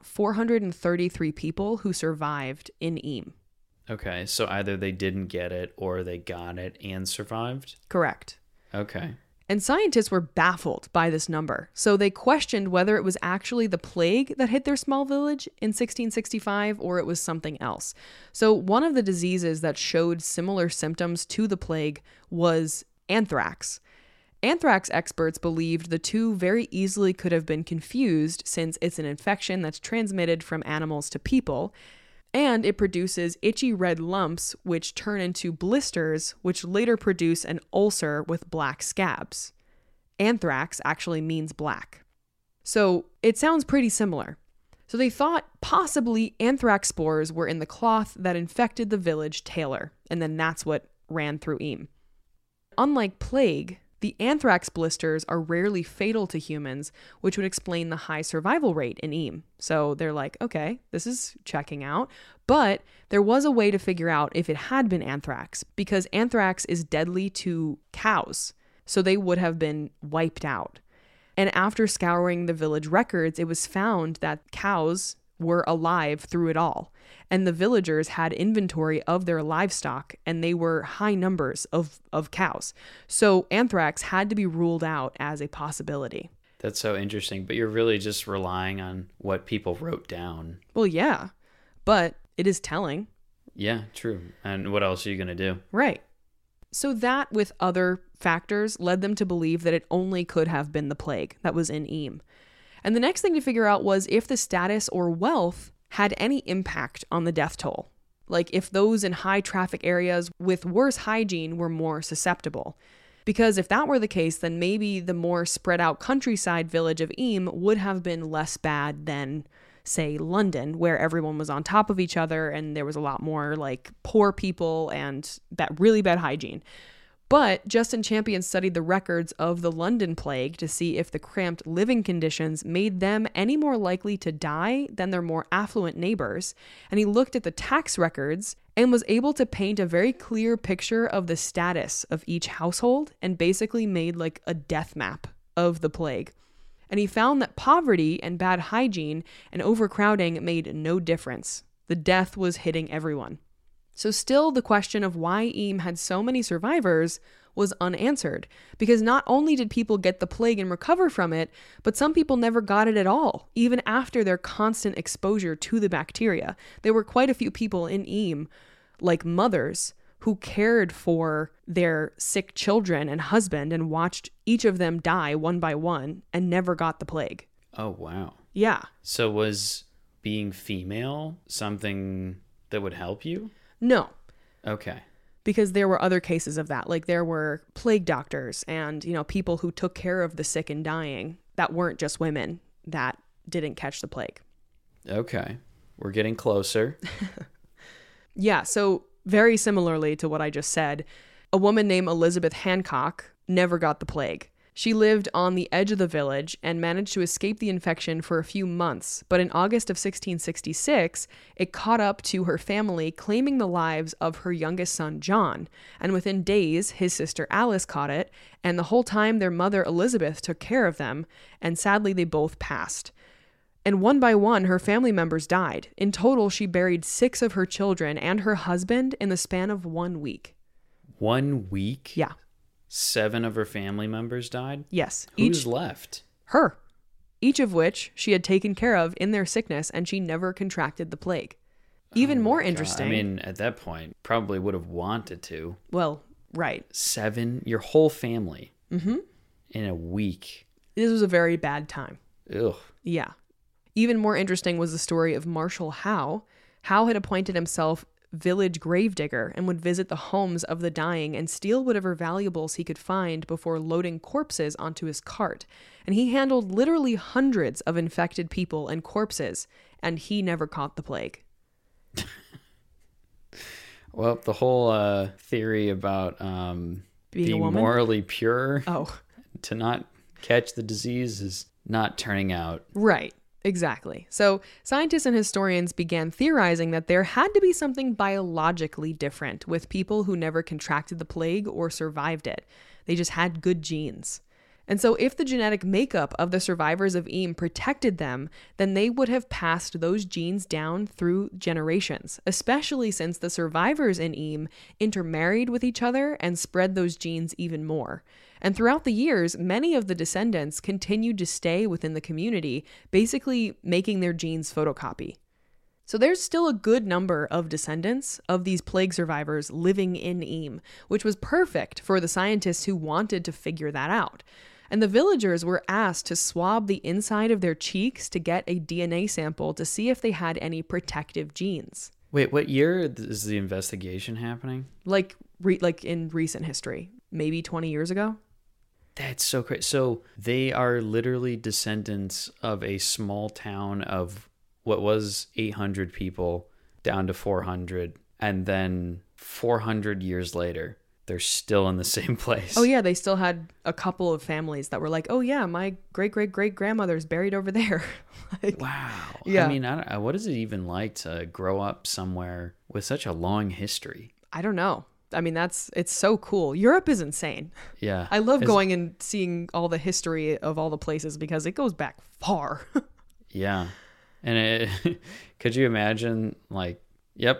433 people who survived in Eyam. Okay, so either they didn't get it or they got it and survived? Correct. Okay. And scientists were baffled by this number, so they questioned whether it was actually the plague that hit their small village in 1665 or it was something else. So one of the diseases that showed similar symptoms to the plague was anthrax. Anthrax experts believed the two very easily could have been confused since it's an infection that's transmitted from animals to people, and it produces itchy red lumps which turn into blisters, which later produce an ulcer with black scabs. Anthrax actually means black. So it sounds pretty similar. So they thought possibly anthrax spores were in the cloth that infected the village tailor, and then that's what ran through Eyam. Unlike plague, the anthrax blisters are rarely fatal to humans, which would explain the high survival rate in Eyam. So they're like, okay, this is checking out. But there was a way to figure out if it had been anthrax, because anthrax is deadly to cows. So they would have been wiped out. And after scouring the village records, it was found that cows were alive through it all. And the villagers had inventory of their livestock, and they were high numbers of cows. So anthrax had to be ruled out as a possibility. That's so interesting, but you're really just relying on what people wrote down. Well, yeah, but it is telling. Yeah, true. And what else are you going to do? Right. So that, with other factors, led them to believe that it only could have been the plague that was in Eyam. And the next thing to figure out was if the status or wealth had any impact on the death toll. Like if those in high traffic areas with worse hygiene were more susceptible. Because if that were the case, then maybe the more spread out countryside village of Eyam would have been less bad than, say, London, where everyone was on top of each other and there was a lot more like poor people and that really bad hygiene. But Justin Champion studied the records of the London plague to see if the cramped living conditions made them any more likely to die than their more affluent neighbors. And he looked at the tax records and was able to paint a very clear picture of the status of each household and basically made like a death map of the plague. And he found that poverty and bad hygiene and overcrowding made no difference. The death was hitting everyone. So still, the question of why Eyam had so many survivors was unanswered, because not only did people get the plague and recover from it, but some people never got it at all, even after their constant exposure to the bacteria. There were quite a few people in Eyam, like mothers, who cared for their sick children and husband and watched each of them die one by one and never got the plague. Oh, wow. Yeah. So was being female something that would help you? No. Okay. Because there were other cases of that. Like there were plague doctors and, people who took care of the sick and dying that weren't just women that didn't catch the plague. Okay. We're getting closer. Yeah. So very similarly to what I just said, a woman named Elizabeth Hancock never got the plague. She lived on the edge of the village and managed to escape the infection for a few months, but in August of 1666, it caught up to her family, claiming the lives of her youngest son, John. And within days, his sister Alice caught it, and the whole time their mother Elizabeth took care of them, and sadly they both passed. And one by one, her family members died. In total, she buried 6 of her children and her husband in the span of 1 week. 1 week? Yeah. 7 of her family members died? Yes. Who's left? Her. Each of which she had taken care of in their sickness, and she never contracted the plague. Even more interesting. I mean, at that point, probably would have wanted to. Well, right. 7, your whole family. Mm-hmm. In a week. This was a very bad time. Ugh. Yeah. Even more interesting was the story of Marshall Howe. Howe had appointed himself village gravedigger and would visit the homes of the dying and steal whatever valuables he could find before loading corpses onto his cart. And he handled literally hundreds of infected people and corpses, and he never caught the plague. Well, the whole theory about being morally pure to not catch the disease is not turning out. Right. Exactly. So scientists and historians began theorizing that there had to be something biologically different with people who never contracted the plague or survived it. They just had good genes. And so if the genetic makeup of the survivors of Eyam protected them, then they would have passed those genes down through generations, especially since the survivors in Eyam intermarried with each other and spread those genes even more. And throughout the years, many of the descendants continued to stay within the community, basically making their genes photocopy. So there's still a good number of descendants of these plague survivors living in Eyam, which was perfect for the scientists who wanted to figure that out. And the villagers were asked to swab the inside of their cheeks to get a DNA sample to see if they had any protective genes. Wait, what year is the investigation happening? Like in recent history, maybe 20 years ago. That's so crazy. So they are literally descendants of a small town of what was 800 people down to 400. And then 400 years later, they're still in the same place. Oh, yeah. They still had a couple of families that were like, oh, yeah, my great-great-great-grandmother's buried over there. Wow. Yeah. I mean, what is it even like to grow up somewhere with such a long history? I don't know. I mean, it's so cool. Europe is insane. Yeah. I love going and seeing all the history of all the places because it goes back far. Yeah. And could you imagine, like, yep,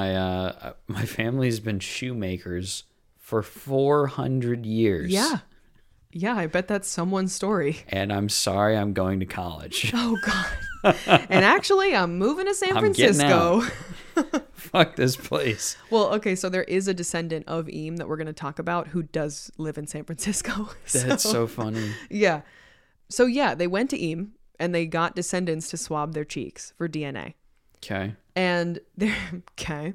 my family's been shoemakers for 400 years. Yeah. Yeah, I bet that's someone's story. And I'm sorry I'm going to college. Oh, God. And actually, I'm moving to San Francisco. Fuck this place. Well, okay, so there is a descendant of Eyam that we're going to talk about who does live in San Francisco. That's so funny. Yeah. So, yeah, they went to Eyam and they got descendants to swab their cheeks for DNA. Okay. And they're... Okay.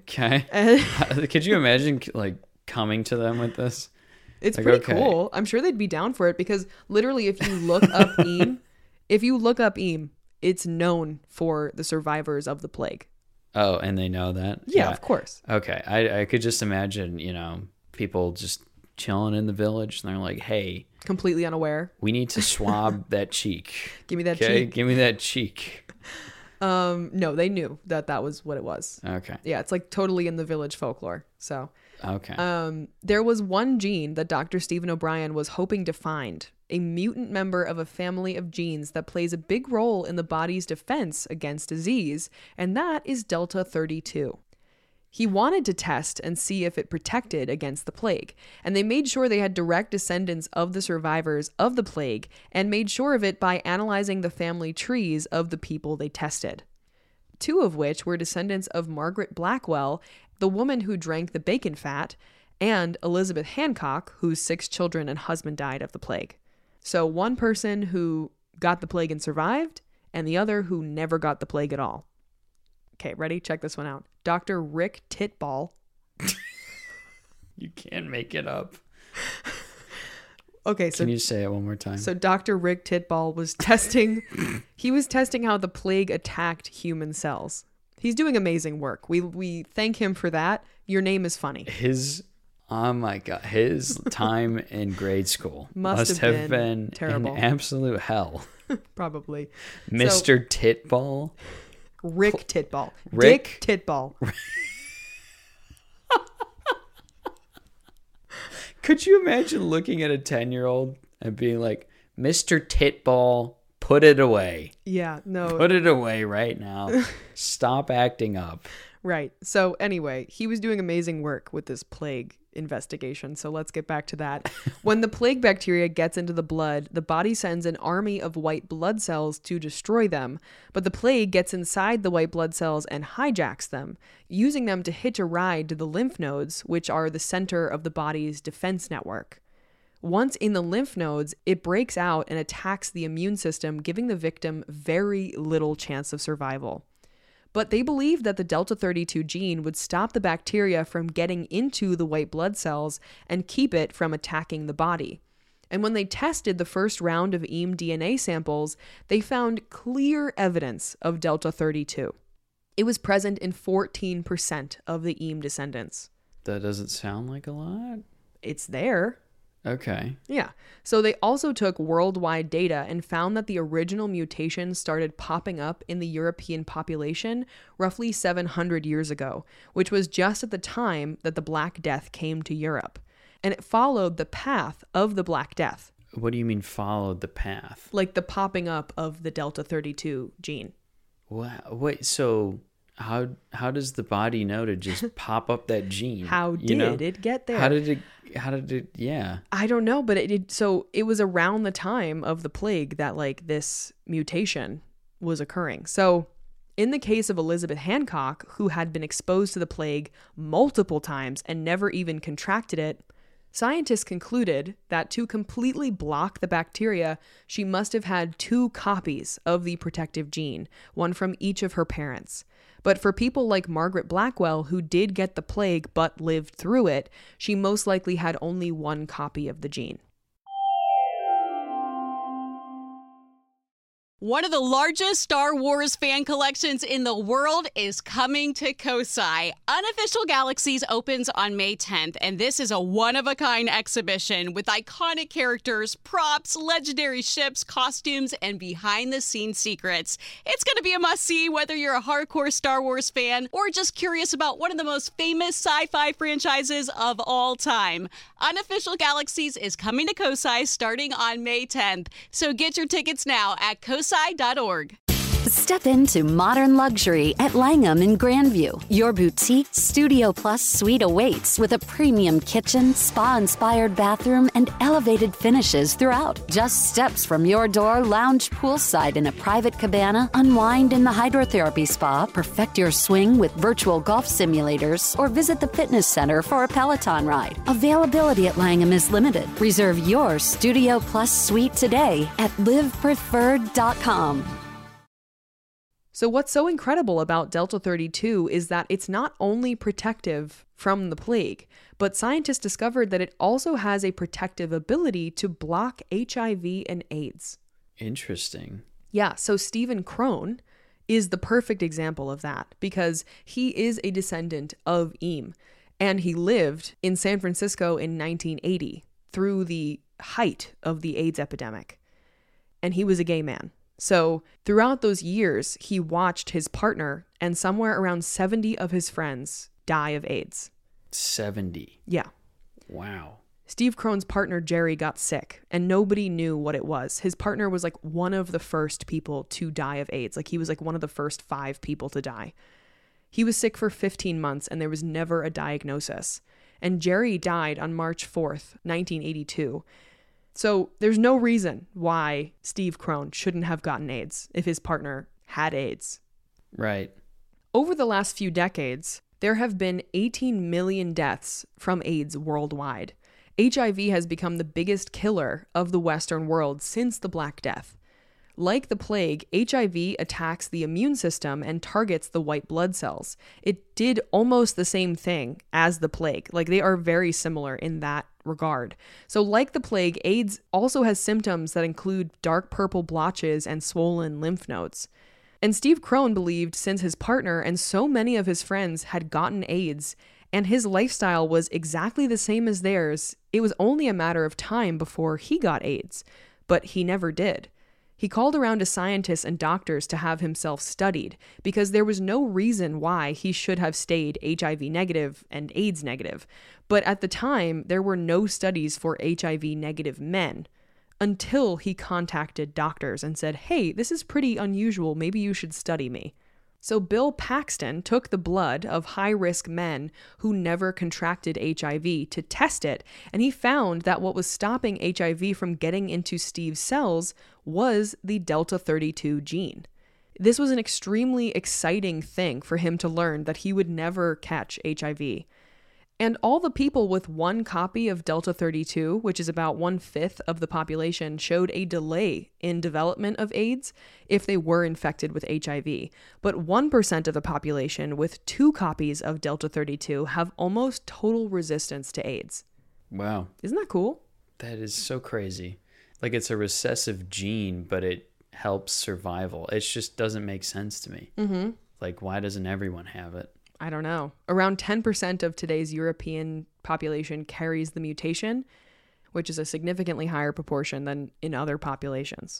Could you imagine, like, coming to them with this? It's like, pretty cool. I'm sure they'd be down for it because literally if you look up Eyam, it's known for the survivors of the plague. Oh, and they know that? Yeah, of course. Okay. I could just imagine, people just chilling in the village and they're like, hey, Completely unaware. we need to swab that cheek. Give me that Okay, cheek. give me that cheek. No, they knew that was what it was. Okay. Yeah, it's like totally in the village folklore. So, Okay. there was one gene that Dr. Stephen O'Brien was hoping to find, a mutant member of a family of genes that plays a big role in the body's defense against disease, and that is Delta 32. He wanted to test and see if it protected against the plague, and they made sure they had direct descendants of the survivors of the plague and made sure of it by analyzing the family trees of the people they tested. 2 of which were descendants of Margaret Blackwell, the woman who drank the bacon fat, and Elizabeth Hancock, whose 6 children and husband died of the plague. So one person who got the plague and survived, and the other who never got the plague at all. Okay, ready? Check this one out. Dr. Rick Titball. You can't make it up. Okay, so Can you say it one more time? So Dr. Rick Titball was testing how the plague attacked human cells. He's doing amazing work. We thank him for that. Your name is funny. Oh my God, his time in grade school Must have been terrible. an absolute hell. Probably. Mr. Titball. Rick Titball. Rick? Dick Titball. Could you imagine looking at a 10-year-old and being like, Mr. Titball, put it away. Yeah, no. Put it away right now. Stop acting up. Right. So anyway, he was doing amazing work with this plague investigation. So let's get back to that. When the plague bacteria gets into the blood, the body sends an army of white blood cells to destroy them. But the plague gets inside the white blood cells and hijacks them, using them to hitch a ride to the lymph nodes, which are the center of the body's defense network. Once in the lymph nodes, it breaks out and attacks the immune system, giving the victim very little chance of survival. But they believed that the Delta 32 gene would stop the bacteria from getting into the white blood cells and keep it from attacking the body. And when they tested the first round of EAM DNA samples, they found clear evidence of Delta 32. It was present in 14% of the EAM descendants. That doesn't sound like a lot. It's there. Okay. Yeah. So they also took worldwide data and found that the original mutation started popping up in the European population roughly 700 years ago, which was just at the time that the Black Death came to Europe. And it followed the path of the Black Death. What do you mean followed the path? Like the popping up of the Delta 32 gene. Wow. Wait, so how does the body know to just pop up that gene? How did it get there? How did it yeah. I don't know, but it was around the time of the plague that like this mutation was occurring. So in the case of Elizabeth Hancock, who had been exposed to the plague multiple times and never even contracted it, scientists concluded that to completely block the bacteria, she must have had 2 copies of the protective gene, one from each of her parents. But for people like Margaret Blackwell, who did get the plague but lived through it, she most likely had only 1 copy of the gene. One of the largest Star Wars fan collections in the world is coming to Kosai. Unofficial Galaxies opens on May 10th, and this is a one-of-a-kind exhibition with iconic characters, props, legendary ships, costumes, and behind-the-scenes secrets. It's going to be a must-see whether you're a hardcore Star Wars fan or just curious about one of the most famous sci-fi franchises of all time. Unofficial Galaxies is coming to Kosai starting on May 10th, so get your tickets now at kosai.org. Step into modern luxury at Langham in Grandview. Your boutique Studio Plus suite awaits with a premium kitchen, spa-inspired bathroom, and elevated finishes throughout. Just steps from your door, lounge poolside in a private cabana, unwind in the hydrotherapy spa, perfect your swing with virtual golf simulators, or visit the fitness center for a Peloton ride. Availability at Langham is limited. Reserve your Studio Plus suite today at livepreferred.com. So what's so incredible about Delta 32 is that it's not only protective from the plague, but scientists discovered that it also has a protective ability to block HIV and AIDS. Interesting. Yeah, so Stephen Crone is the perfect example of that because he is a descendant of Eam, and he lived in San Francisco in 1980 through the height of the AIDS epidemic. And he was a gay man. So throughout those years, he watched his partner and somewhere around 70 of his friends die of AIDS. 70? Yeah. Wow. Steve Crone's partner, Jerry, got sick and nobody knew what it was. His partner was like one of the first people to die of AIDS. Like he was like one of the first 5 people to die. He was sick for 15 months and there was never a diagnosis. And Jerry died on March 4th, 1982. So there's no reason why Steve Crone shouldn't have gotten AIDS if his partner had AIDS. Right. Over the last few decades, there have been 18 million deaths from AIDS worldwide. HIV has become the biggest killer of the Western world since the Black Death. Like the plague, HIV attacks the immune system and targets the white blood cells. It did almost the same thing as the plague. Like they are very similar in that regard. So like the plague, AIDS also has symptoms that include dark purple blotches and swollen lymph nodes. And Steve Crone believed since his partner and so many of his friends had gotten AIDS and his lifestyle was exactly the same as theirs, it was only a matter of time before he got AIDS. But he never did. He called around to scientists and doctors to have himself studied because there was no reason why he should have stayed HIV negative and AIDS negative. But at the time, there were no studies for HIV negative men until he contacted doctors and said, hey, this is pretty unusual. Maybe you should study me. So Bill Paxton took the blood of high-risk men who never contracted HIV to test it, and he found that what was stopping HIV from getting into Steve's cells was the Delta 32 gene. This was an extremely exciting thing for him to learn that he would never catch HIV. And all the people with one copy of Delta 32, which is about 1/5 of the population, showed a delay in development of AIDS if they were infected with HIV. But 1% of the population with 2 copies of Delta 32 have almost total resistance to AIDS. Wow. Isn't that cool? That is so crazy. Like it's a recessive gene, but it helps survival. It just doesn't make sense to me. Mm-hmm. Like, why doesn't everyone have it? I don't know. Around 10% of today's European population carries the mutation, which is a significantly higher proportion than in other populations.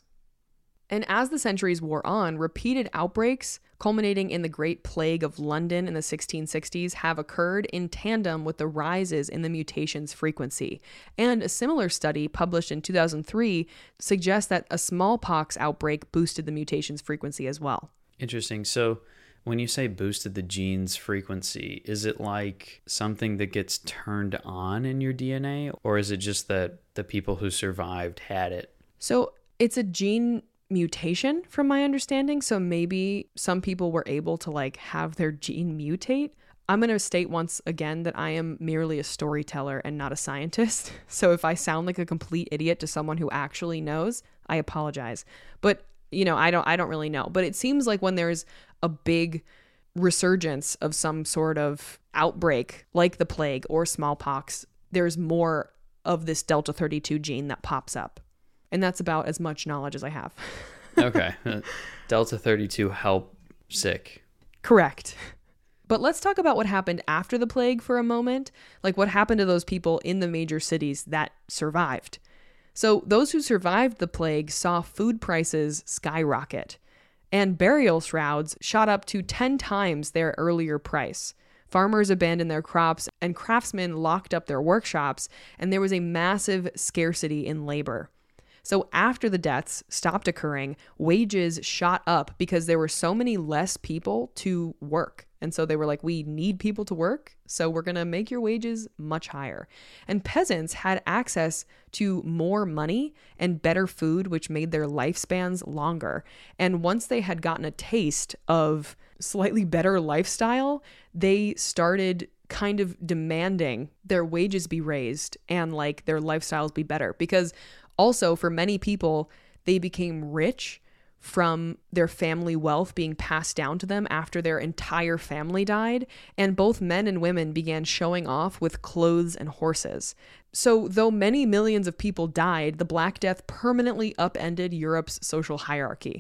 And as the centuries wore on, repeated outbreaks, culminating in the Great Plague of London in the 1660s, have occurred in tandem with the rises in the mutation's frequency. And a similar study published in 2003 suggests that a smallpox outbreak boosted the mutation's frequency as well. Interesting. So when you say boosted the gene's frequency, is it like something that gets turned on in your DNA? Or is it just that the people who survived had it? So it's a gene mutation from my understanding. So maybe some people were able to like have their gene mutate. I'm going to state once again that I am merely a storyteller and not a scientist. So if I sound like a complete idiot to someone who actually knows, I apologize. But you know, I don't really know. But it seems like when there's a big resurgence of some sort of outbreak like the plague or smallpox, there's more of this Delta 32 gene that pops up. And that's about as much knowledge as I have. Okay. Delta 32 help sick. Correct. But let's talk about what happened after the plague for a moment. Like what happened to those people in the major cities that survived. So those who survived the plague saw food prices skyrocket, and burial shrouds shot up to 10 times their earlier price. Farmers abandoned their crops, and craftsmen locked up their workshops, and there was a massive scarcity in labor. So after the deaths stopped occurring, wages shot up because there were so many less people to work. And so they were like, we need people to work, so we're going to make your wages much higher. And peasants had access to more money and better food, which made their lifespans longer. And once they had gotten a taste of slightly better lifestyle, they started kind of demanding their wages be raised and like their lifestyles be better. Because also for many people, they became rich from their family wealth being passed down to them after their entire family died, and both men and women began showing off with clothes and horses. So though many millions of people died, the Black Death permanently upended Europe's social hierarchy.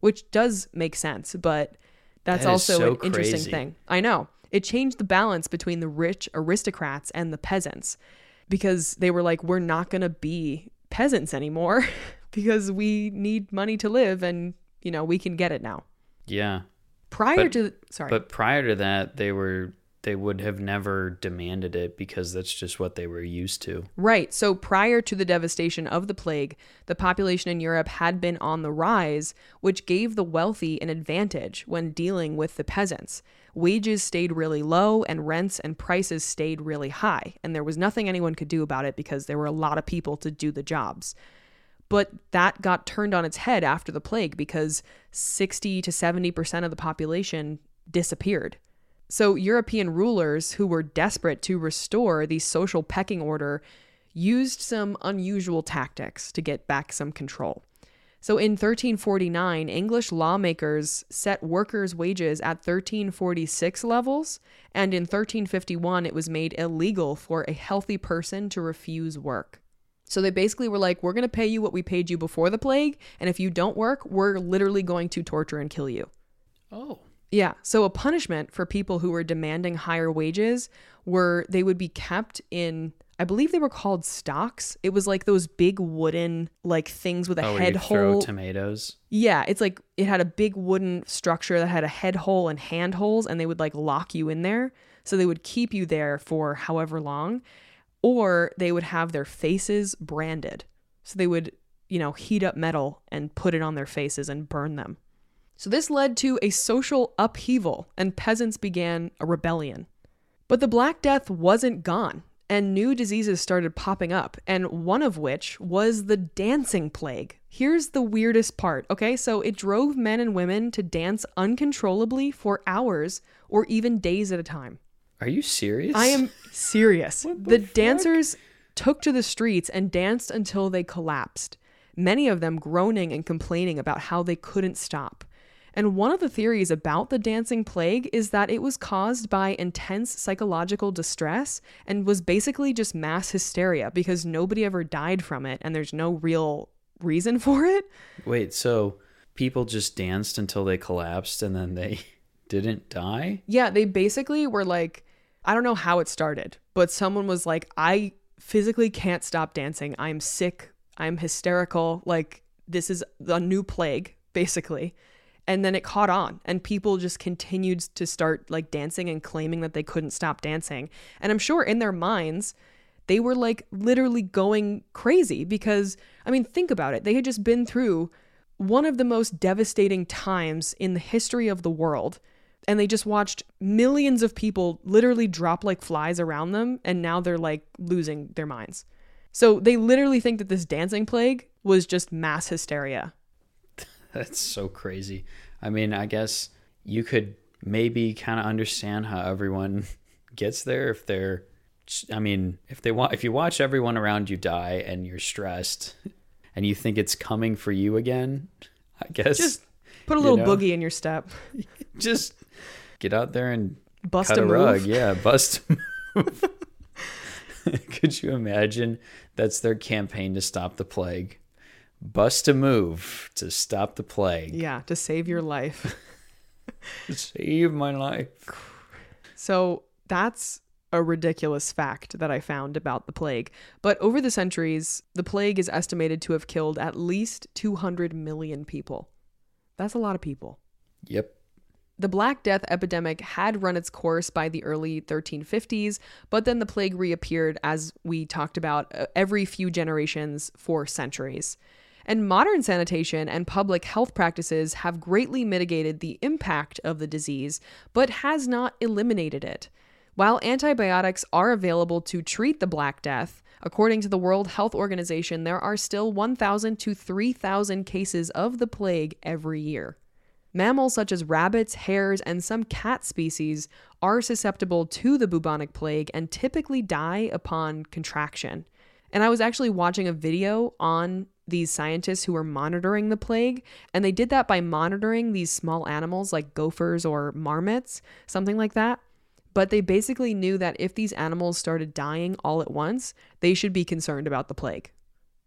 which does make sense, but that's That is also so an interesting crazy. thing. I know. It changed the balance between the rich aristocrats and the peasants because they were like, we're not going to be peasants anymore because we need money to live and, we can get it now. Yeah. Prior But- to, sorry. But prior to that, they would have never demanded it because that's just what they were used to. Right. So prior to the devastation of the plague, the population in Europe had been on the rise, which gave the wealthy an advantage when dealing with the peasants. Wages stayed really low and rents and prices stayed really high. And there was nothing anyone could do about it because there were a lot of people to do the jobs. But that got turned on its head after the plague because 60 to 70% of the population disappeared. So European rulers who were desperate to restore the social pecking order used some unusual tactics to get back some control. So in 1349, English lawmakers set workers' wages at 1346 levels, and in 1351, it was made illegal for a healthy person to refuse work. So they basically were like, we're going to pay you what we paid you before the plague, and if you don't work, we're literally going to torture and kill you. Oh. Yeah, so a punishment for people who were demanding higher wages were they would be kept in, I believe they were called stocks. It was like those big wooden like things with a Where head you throw hole. tomatoes. Yeah, it's like it had a big wooden structure that had a head hole and hand holes, and they would like lock you in there. So they would keep you there for however long, or they would have their faces branded. So they would, heat up metal and put it on their faces and burn them. So this led to a social upheaval, and peasants began a rebellion. But the Black Death wasn't gone, and new diseases started popping up, and one of which was the dancing plague. Here's the weirdest part, okay? So it drove men and women to dance uncontrollably for hours or even days at a time. Are you serious? I am serious. What The the fuck? dancers took to the streets and danced until they collapsed, many of them groaning and complaining about how they couldn't stop. And one of the theories about the dancing plague is that it was caused by intense psychological distress and was basically just mass hysteria because nobody ever died from it and there's no real reason for it. Wait, so people just danced until they collapsed and then they didn't die? Yeah, they basically were like, I don't know how it started, but someone was like, I physically can't stop dancing. I'm sick. I'm hysterical. Like, this is a new plague, basically. And then it caught on and people just continued to start like dancing and claiming that they couldn't stop dancing. And I'm sure in their minds, they were like literally going crazy because, I mean, think about it. They had just been through one of the most devastating times in the history of the world. And they just watched millions of people literally drop like flies around them. And now they're like losing their minds. So they literally think that this dancing plague was just mass hysteria. That's so crazy. I mean, I guess you could maybe kind of understand how everyone gets there if they're, I mean, if you watch everyone around you die and you're stressed and you think it's coming for you again, I guess Just put a little boogie in your step. just get out there and Bust cut a a rug. move. Yeah, bust a move. Could you imagine that's their campaign to stop the plague? Bust a move to stop the plague. Yeah, to save your life. Save my life. So that's a ridiculous fact that I found about the plague. But over the centuries, the plague is estimated to have killed at least 200 million people. That's a lot of people. Yep. The Black Death epidemic had run its course by the early 1350s, but then the plague reappeared, as we talked about, every few generations for centuries. And modern sanitation and public health practices have greatly mitigated the impact of the disease, but has not eliminated it. While antibiotics are available to treat the Black Death, according to the World Health Organization, there are still 1,000 to 3,000 cases of the plague every year. Mammals such as rabbits, hares, and some cat species are susceptible to the bubonic plague and typically die upon contraction. And I was actually watching a video on these scientists who were monitoring the plague, and they did that by monitoring these small animals like gophers or marmots, something like that. But they basically knew that if these animals started dying all at once, they should be concerned about the plague.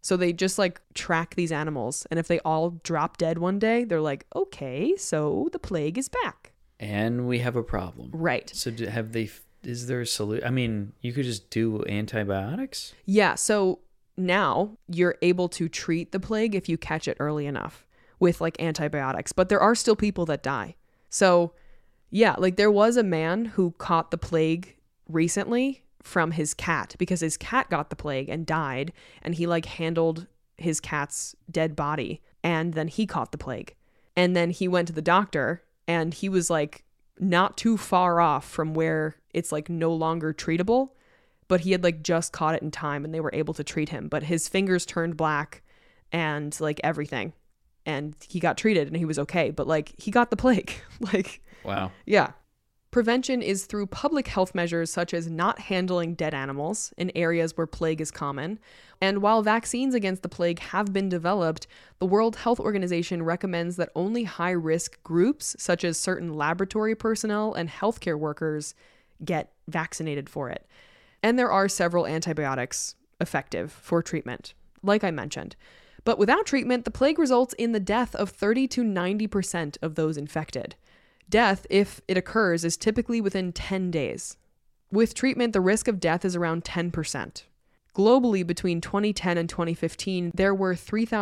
So they just like track these animals. And if they all drop dead one day, they're like, okay, so the plague is back. And we have a problem. Right. So is there a solution? I mean, you could just do antibiotics? Yeah. So now you're able to treat the plague if you catch it early enough with like antibiotics. But there are still people that die. So yeah, like there was a man who caught the plague recently from his cat because his cat got the plague and died, and he like handled his cat's dead body, and then he caught the plague. And then he went to the doctor, and he was like not too far off from where it's like no longer treatable, but he had like just caught it in time and they were able to treat him. But his fingers turned black and like everything, and he got treated and he was okay, but like he got the plague. Like, wow. Yeah. Prevention is through public health measures such as not handling dead animals in areas where plague is common. And while vaccines against the plague have been developed, the World Health Organization recommends that only high-risk groups, such as certain laboratory personnel and healthcare workers, get vaccinated for it. And there are several antibiotics effective for treatment, like I mentioned. But without treatment, the plague results in the death of 30 to 90% of those infected. Death, if it occurs, is typically within 10 days. With treatment, the risk of death is around 10%. Globally, between 2010 and 2015, there were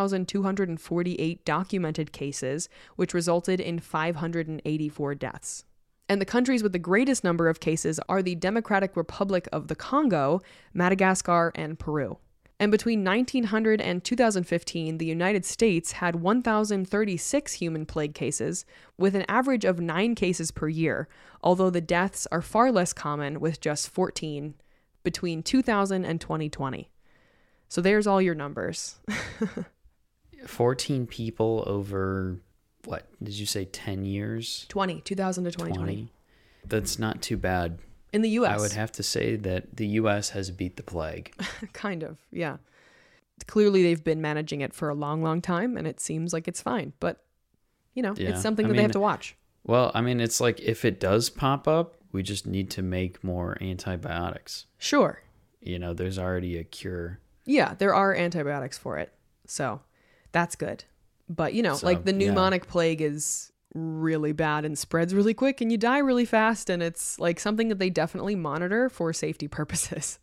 3,248 documented cases, which resulted in 584 deaths. And the countries with the greatest number of cases are the Democratic Republic of the Congo, Madagascar, and Peru. And between 1900 and 2015, the United States had 1,036 human plague cases, with an average of 9 cases per year, although the deaths are far less common, with just 14 between 2000 and 2020. So there's all your numbers. 14 people over, what, did you say 10 years? 2000 to 2020. That's not too bad. In the U.S. I would have to say that the U.S. has beat the plague. Kind of, yeah. Clearly, they've been managing it for a long, long time, and it seems like it's fine. But, you know, it's something that they have to watch. Well, I mean, it's like if it does pop up, we just need to make more antibiotics. Sure. You know, there's already a cure. Yeah, there are antibiotics for it. So that's good. But, you know, like the pneumonic plague is really bad and spreads really quick and you die really fast, and it's like something that they definitely monitor for safety purposes.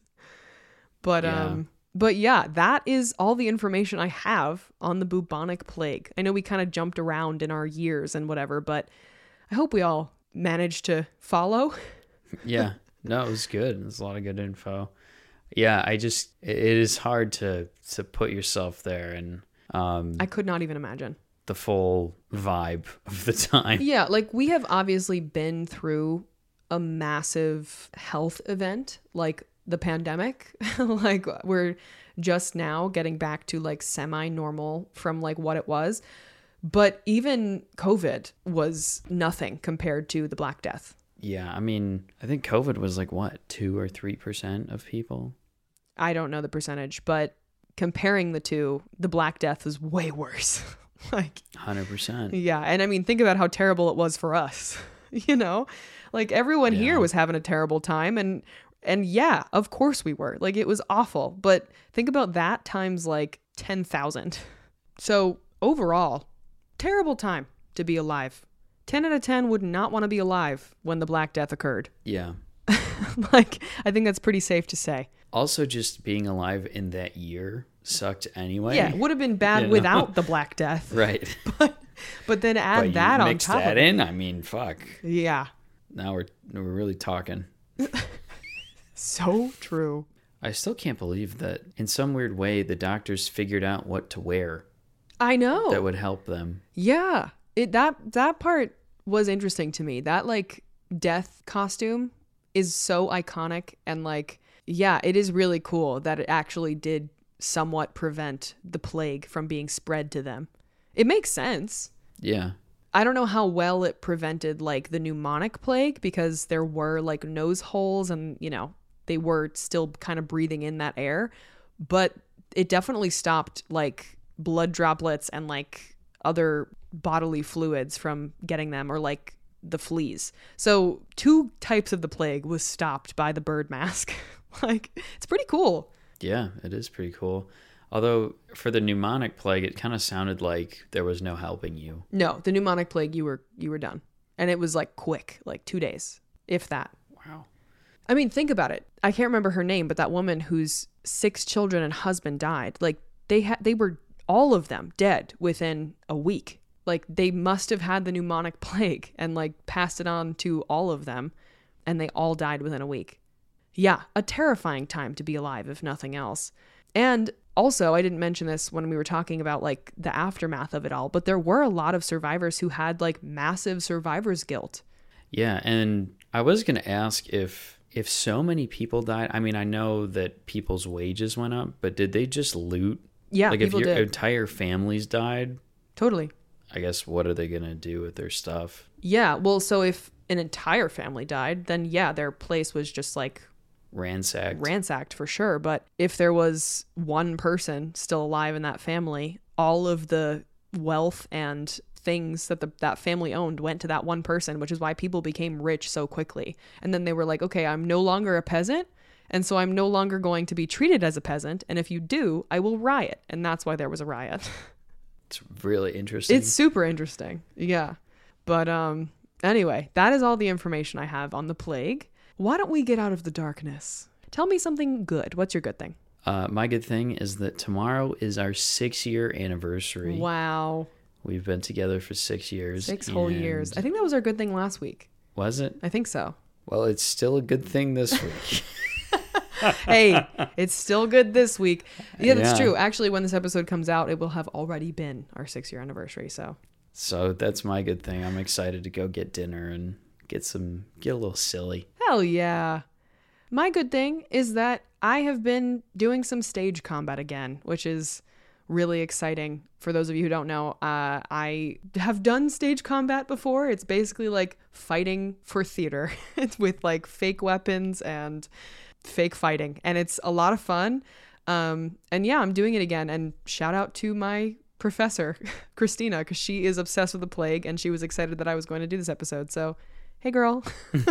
But yeah, that is all the information I have on the bubonic plague. I know we kind of jumped around in our years and whatever, but I hope we all managed to follow. Yeah, no, it was good. There's a lot of good info. Yeah, it is hard to put yourself there, and I could not even imagine the full vibe of the time. Yeah, like we have obviously been through a massive health event like the pandemic. Like we're just now getting back to like semi-normal from like what it was. But even COVID was nothing compared to the Black Death. Yeah, I mean, I think COVID was like what, 2 or 3% of people? I don't know the percentage, but comparing the two, the Black Death was way worse. Like 100%. Yeah, and I mean, think about how terrible it was for us. You know, like everyone here was having a terrible time, and yeah, of course we were. Like it was awful, but think about that times like 10,000. So overall, terrible time to be alive. 10 out of 10 would not want to be alive when the Black Death occurred. Yeah. Like, I think that's pretty safe to say. Also, just being alive in that year sucked anyway. Yeah, it would have been bad without the Black Death. Right. But then add that on top of it. In, I mean, fuck. Yeah. Now we're really talking. So true. I still can't believe that in some weird way the doctors figured out what to wear. I know. That would help them. Yeah. That part was interesting to me. That like death costume is so iconic, and like, yeah, it is really cool that it actually did somewhat prevent the plague from being spread to them. It makes sense. Yeah. I don't know how well it prevented like the pneumonic plague, because there were like nose holes and, you know, they were still kind of breathing in that air, but it definitely stopped like blood droplets and like other bodily fluids from getting them, or like the fleas. So 2 types of the plague was stopped by the bird mask. Like, it's pretty cool. Yeah, it is pretty cool. Although for the pneumonic plague, it kind of sounded like there was no helping you. No, the pneumonic plague, you were done. And it was like quick, like 2 days, if that. Wow. I mean, think about it. I can't remember her name, but that woman whose 6 children and husband died, like they were all of them dead within a week. Like they must have had the pneumonic plague and like passed it on to all of them, and they all died within a week. Yeah, a terrifying time to be alive, if nothing else. And also, I didn't mention this when we were talking about like the aftermath of it all, but there were a lot of survivors who had like massive survivor's guilt. Yeah, and I was going to ask if so many people died. I mean, I know that people's wages went up, but did they just loot? Yeah, like if people your did. entire families died, Totally. I guess what are they going to do with their stuff? Yeah, well, so if an entire family died, then yeah, their place was just like ransacked for sure. But if there was one person still alive in that family, all of the wealth and things that that family owned went to that one person, which is why people became rich so quickly. And then they were like, okay, I'm no longer a peasant, and so I'm no longer going to be treated as a peasant, and if you do, I will riot. And that's why there was a riot. It's really interesting. It's super interesting. Yeah. But anyway, that is all the information I have on the plague. Why don't we get out of the darkness? Tell me something good. What's your good thing? My good thing is that tomorrow is our 6-year anniversary. Wow. We've been together for 6 years. 6 whole years. I think that was our good thing last week. Was it? I think so. Well, it's still a good thing this week. Hey, it's still good this week. Yeah, that's Yeah. true. Actually, when this episode comes out, it will have already been our 6-year anniversary. So that's my good thing. I'm excited to go get dinner and get a little silly. Hell yeah. My good thing is that I have been doing some stage combat again, which is really exciting. For those of you who don't know, I have done stage combat before. It's basically like fighting for theater. It's with like fake weapons and fake fighting, and it's a lot of fun. And yeah, I'm doing it again, and shout out to my professor, Christina, because she is obsessed with the plague, and she was excited that I was going to do this episode. So hey girl.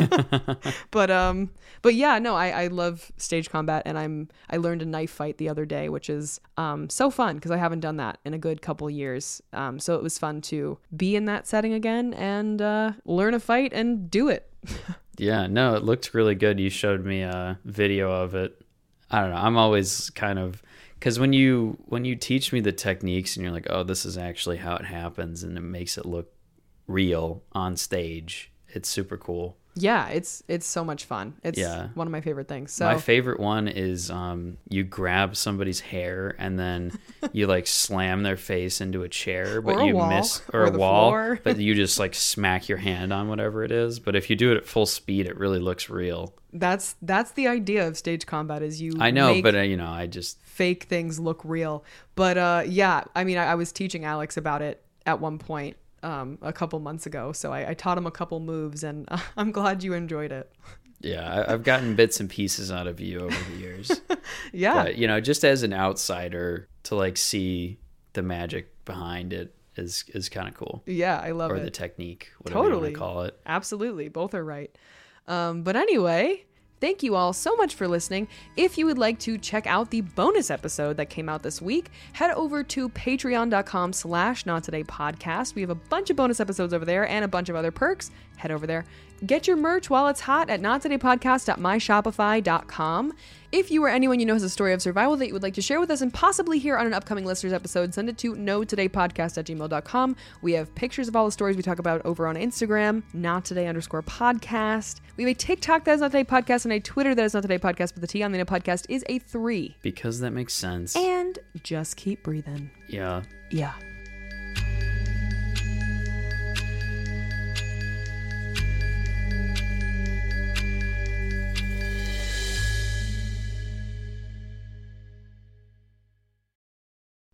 But yeah, no, I love stage combat, and I learned a knife fight the other day, which is so fun because I haven't done that in a good couple years. So it was fun to be in that setting again and learn a fight and do it. Yeah, no, it looked really good. You showed me a video of it. I don't know. I'm always kind of, because when you teach me the techniques and you're like, oh, this is actually how it happens, and it makes it look real on stage, it's super cool. Yeah, it's so much fun. It's one of my favorite things. So my favorite one is you grab somebody's hair and then you like slam their face into a chair, but you miss, or a wall, floor. but you just like smack your hand on whatever it is. But if you do it at full speed, it really looks real. That's the idea of stage combat, is you I know, make but I just fake things look real. But yeah, I mean, I was teaching Alex about it at one point. A couple months ago, so I taught him a couple moves, and I'm glad you enjoyed it. Yeah, I've gotten bits and pieces out of you over the years. Yeah, but just as an outsider, to like see the magic behind it is kind of cool. Yeah, I love it. Or the technique, whatever you want to call it. Absolutely, both are right. But anyway, thank you all so much for listening. If you would like to check out the bonus episode that came out this week, head over to patreon.com/nottodaypodcast. We have a bunch of bonus episodes over there and a bunch of other perks. Head over there. Get your merch while it's hot at nottodaypodcast.myshopify.com. If you or anyone you know has a story of survival that you would like to share with us and possibly hear on an upcoming listeners episode, send it to notodaypodcast@gmail.com. We have pictures of all the stories we talk about over on Instagram, nottoday_podcast. We have a TikTok that is Not Today Podcast and a Twitter that is Not Today Podcast, but the T on the end of podcast is a 3. Because that makes sense. And just keep breathing. Yeah. Yeah.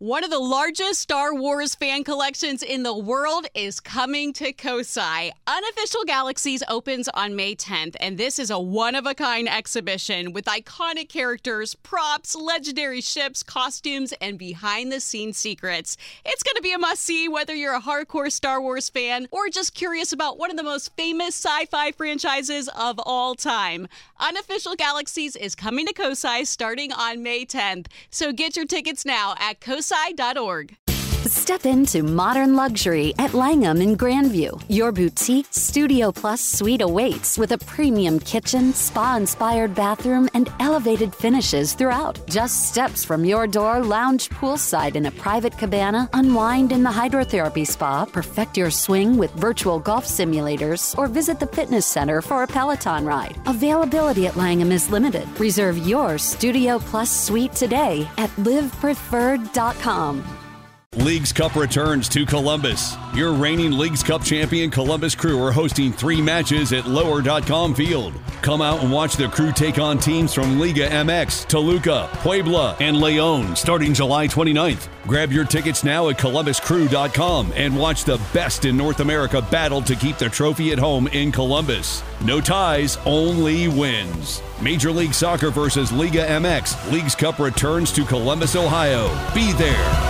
One of the largest Star Wars fan collections in the world is coming to Kosai. Unofficial Galaxies opens on May 10th, and this is a one-of-a-kind exhibition with iconic characters, props, legendary ships, costumes, and behind-the-scenes secrets. It's going to be a must-see whether you're a hardcore Star Wars fan or just curious about one of the most famous sci-fi franchises of all time. Unofficial Galaxies is coming to Kosai starting on May 10th, so get your tickets now at kosai.org. Step into modern luxury at Langham in Grandview. Your boutique Studio Plus suite awaits with a premium kitchen, spa-inspired bathroom, and elevated finishes throughout. Just steps from your door, lounge poolside in a private cabana, unwind in the hydrotherapy spa, perfect your swing with virtual golf simulators, or visit the fitness center for a Peloton ride. Availability at Langham is limited. Reserve your Studio Plus suite today at livepreferred.com. Leagues Cup returns to Columbus. Your reigning Leagues Cup champion Columbus Crew are hosting 3 matches at lower.com field. Come out and watch the Crew take on teams from Liga MX, Toluca, Puebla, and Leon starting July 29th. Grab your tickets now at columbuscrew.com and watch the best in North America battle to keep the trophy at home in Columbus. No ties, only wins. Major League Soccer versus Liga MX. Leagues Cup returns to Columbus, Ohio. Be there.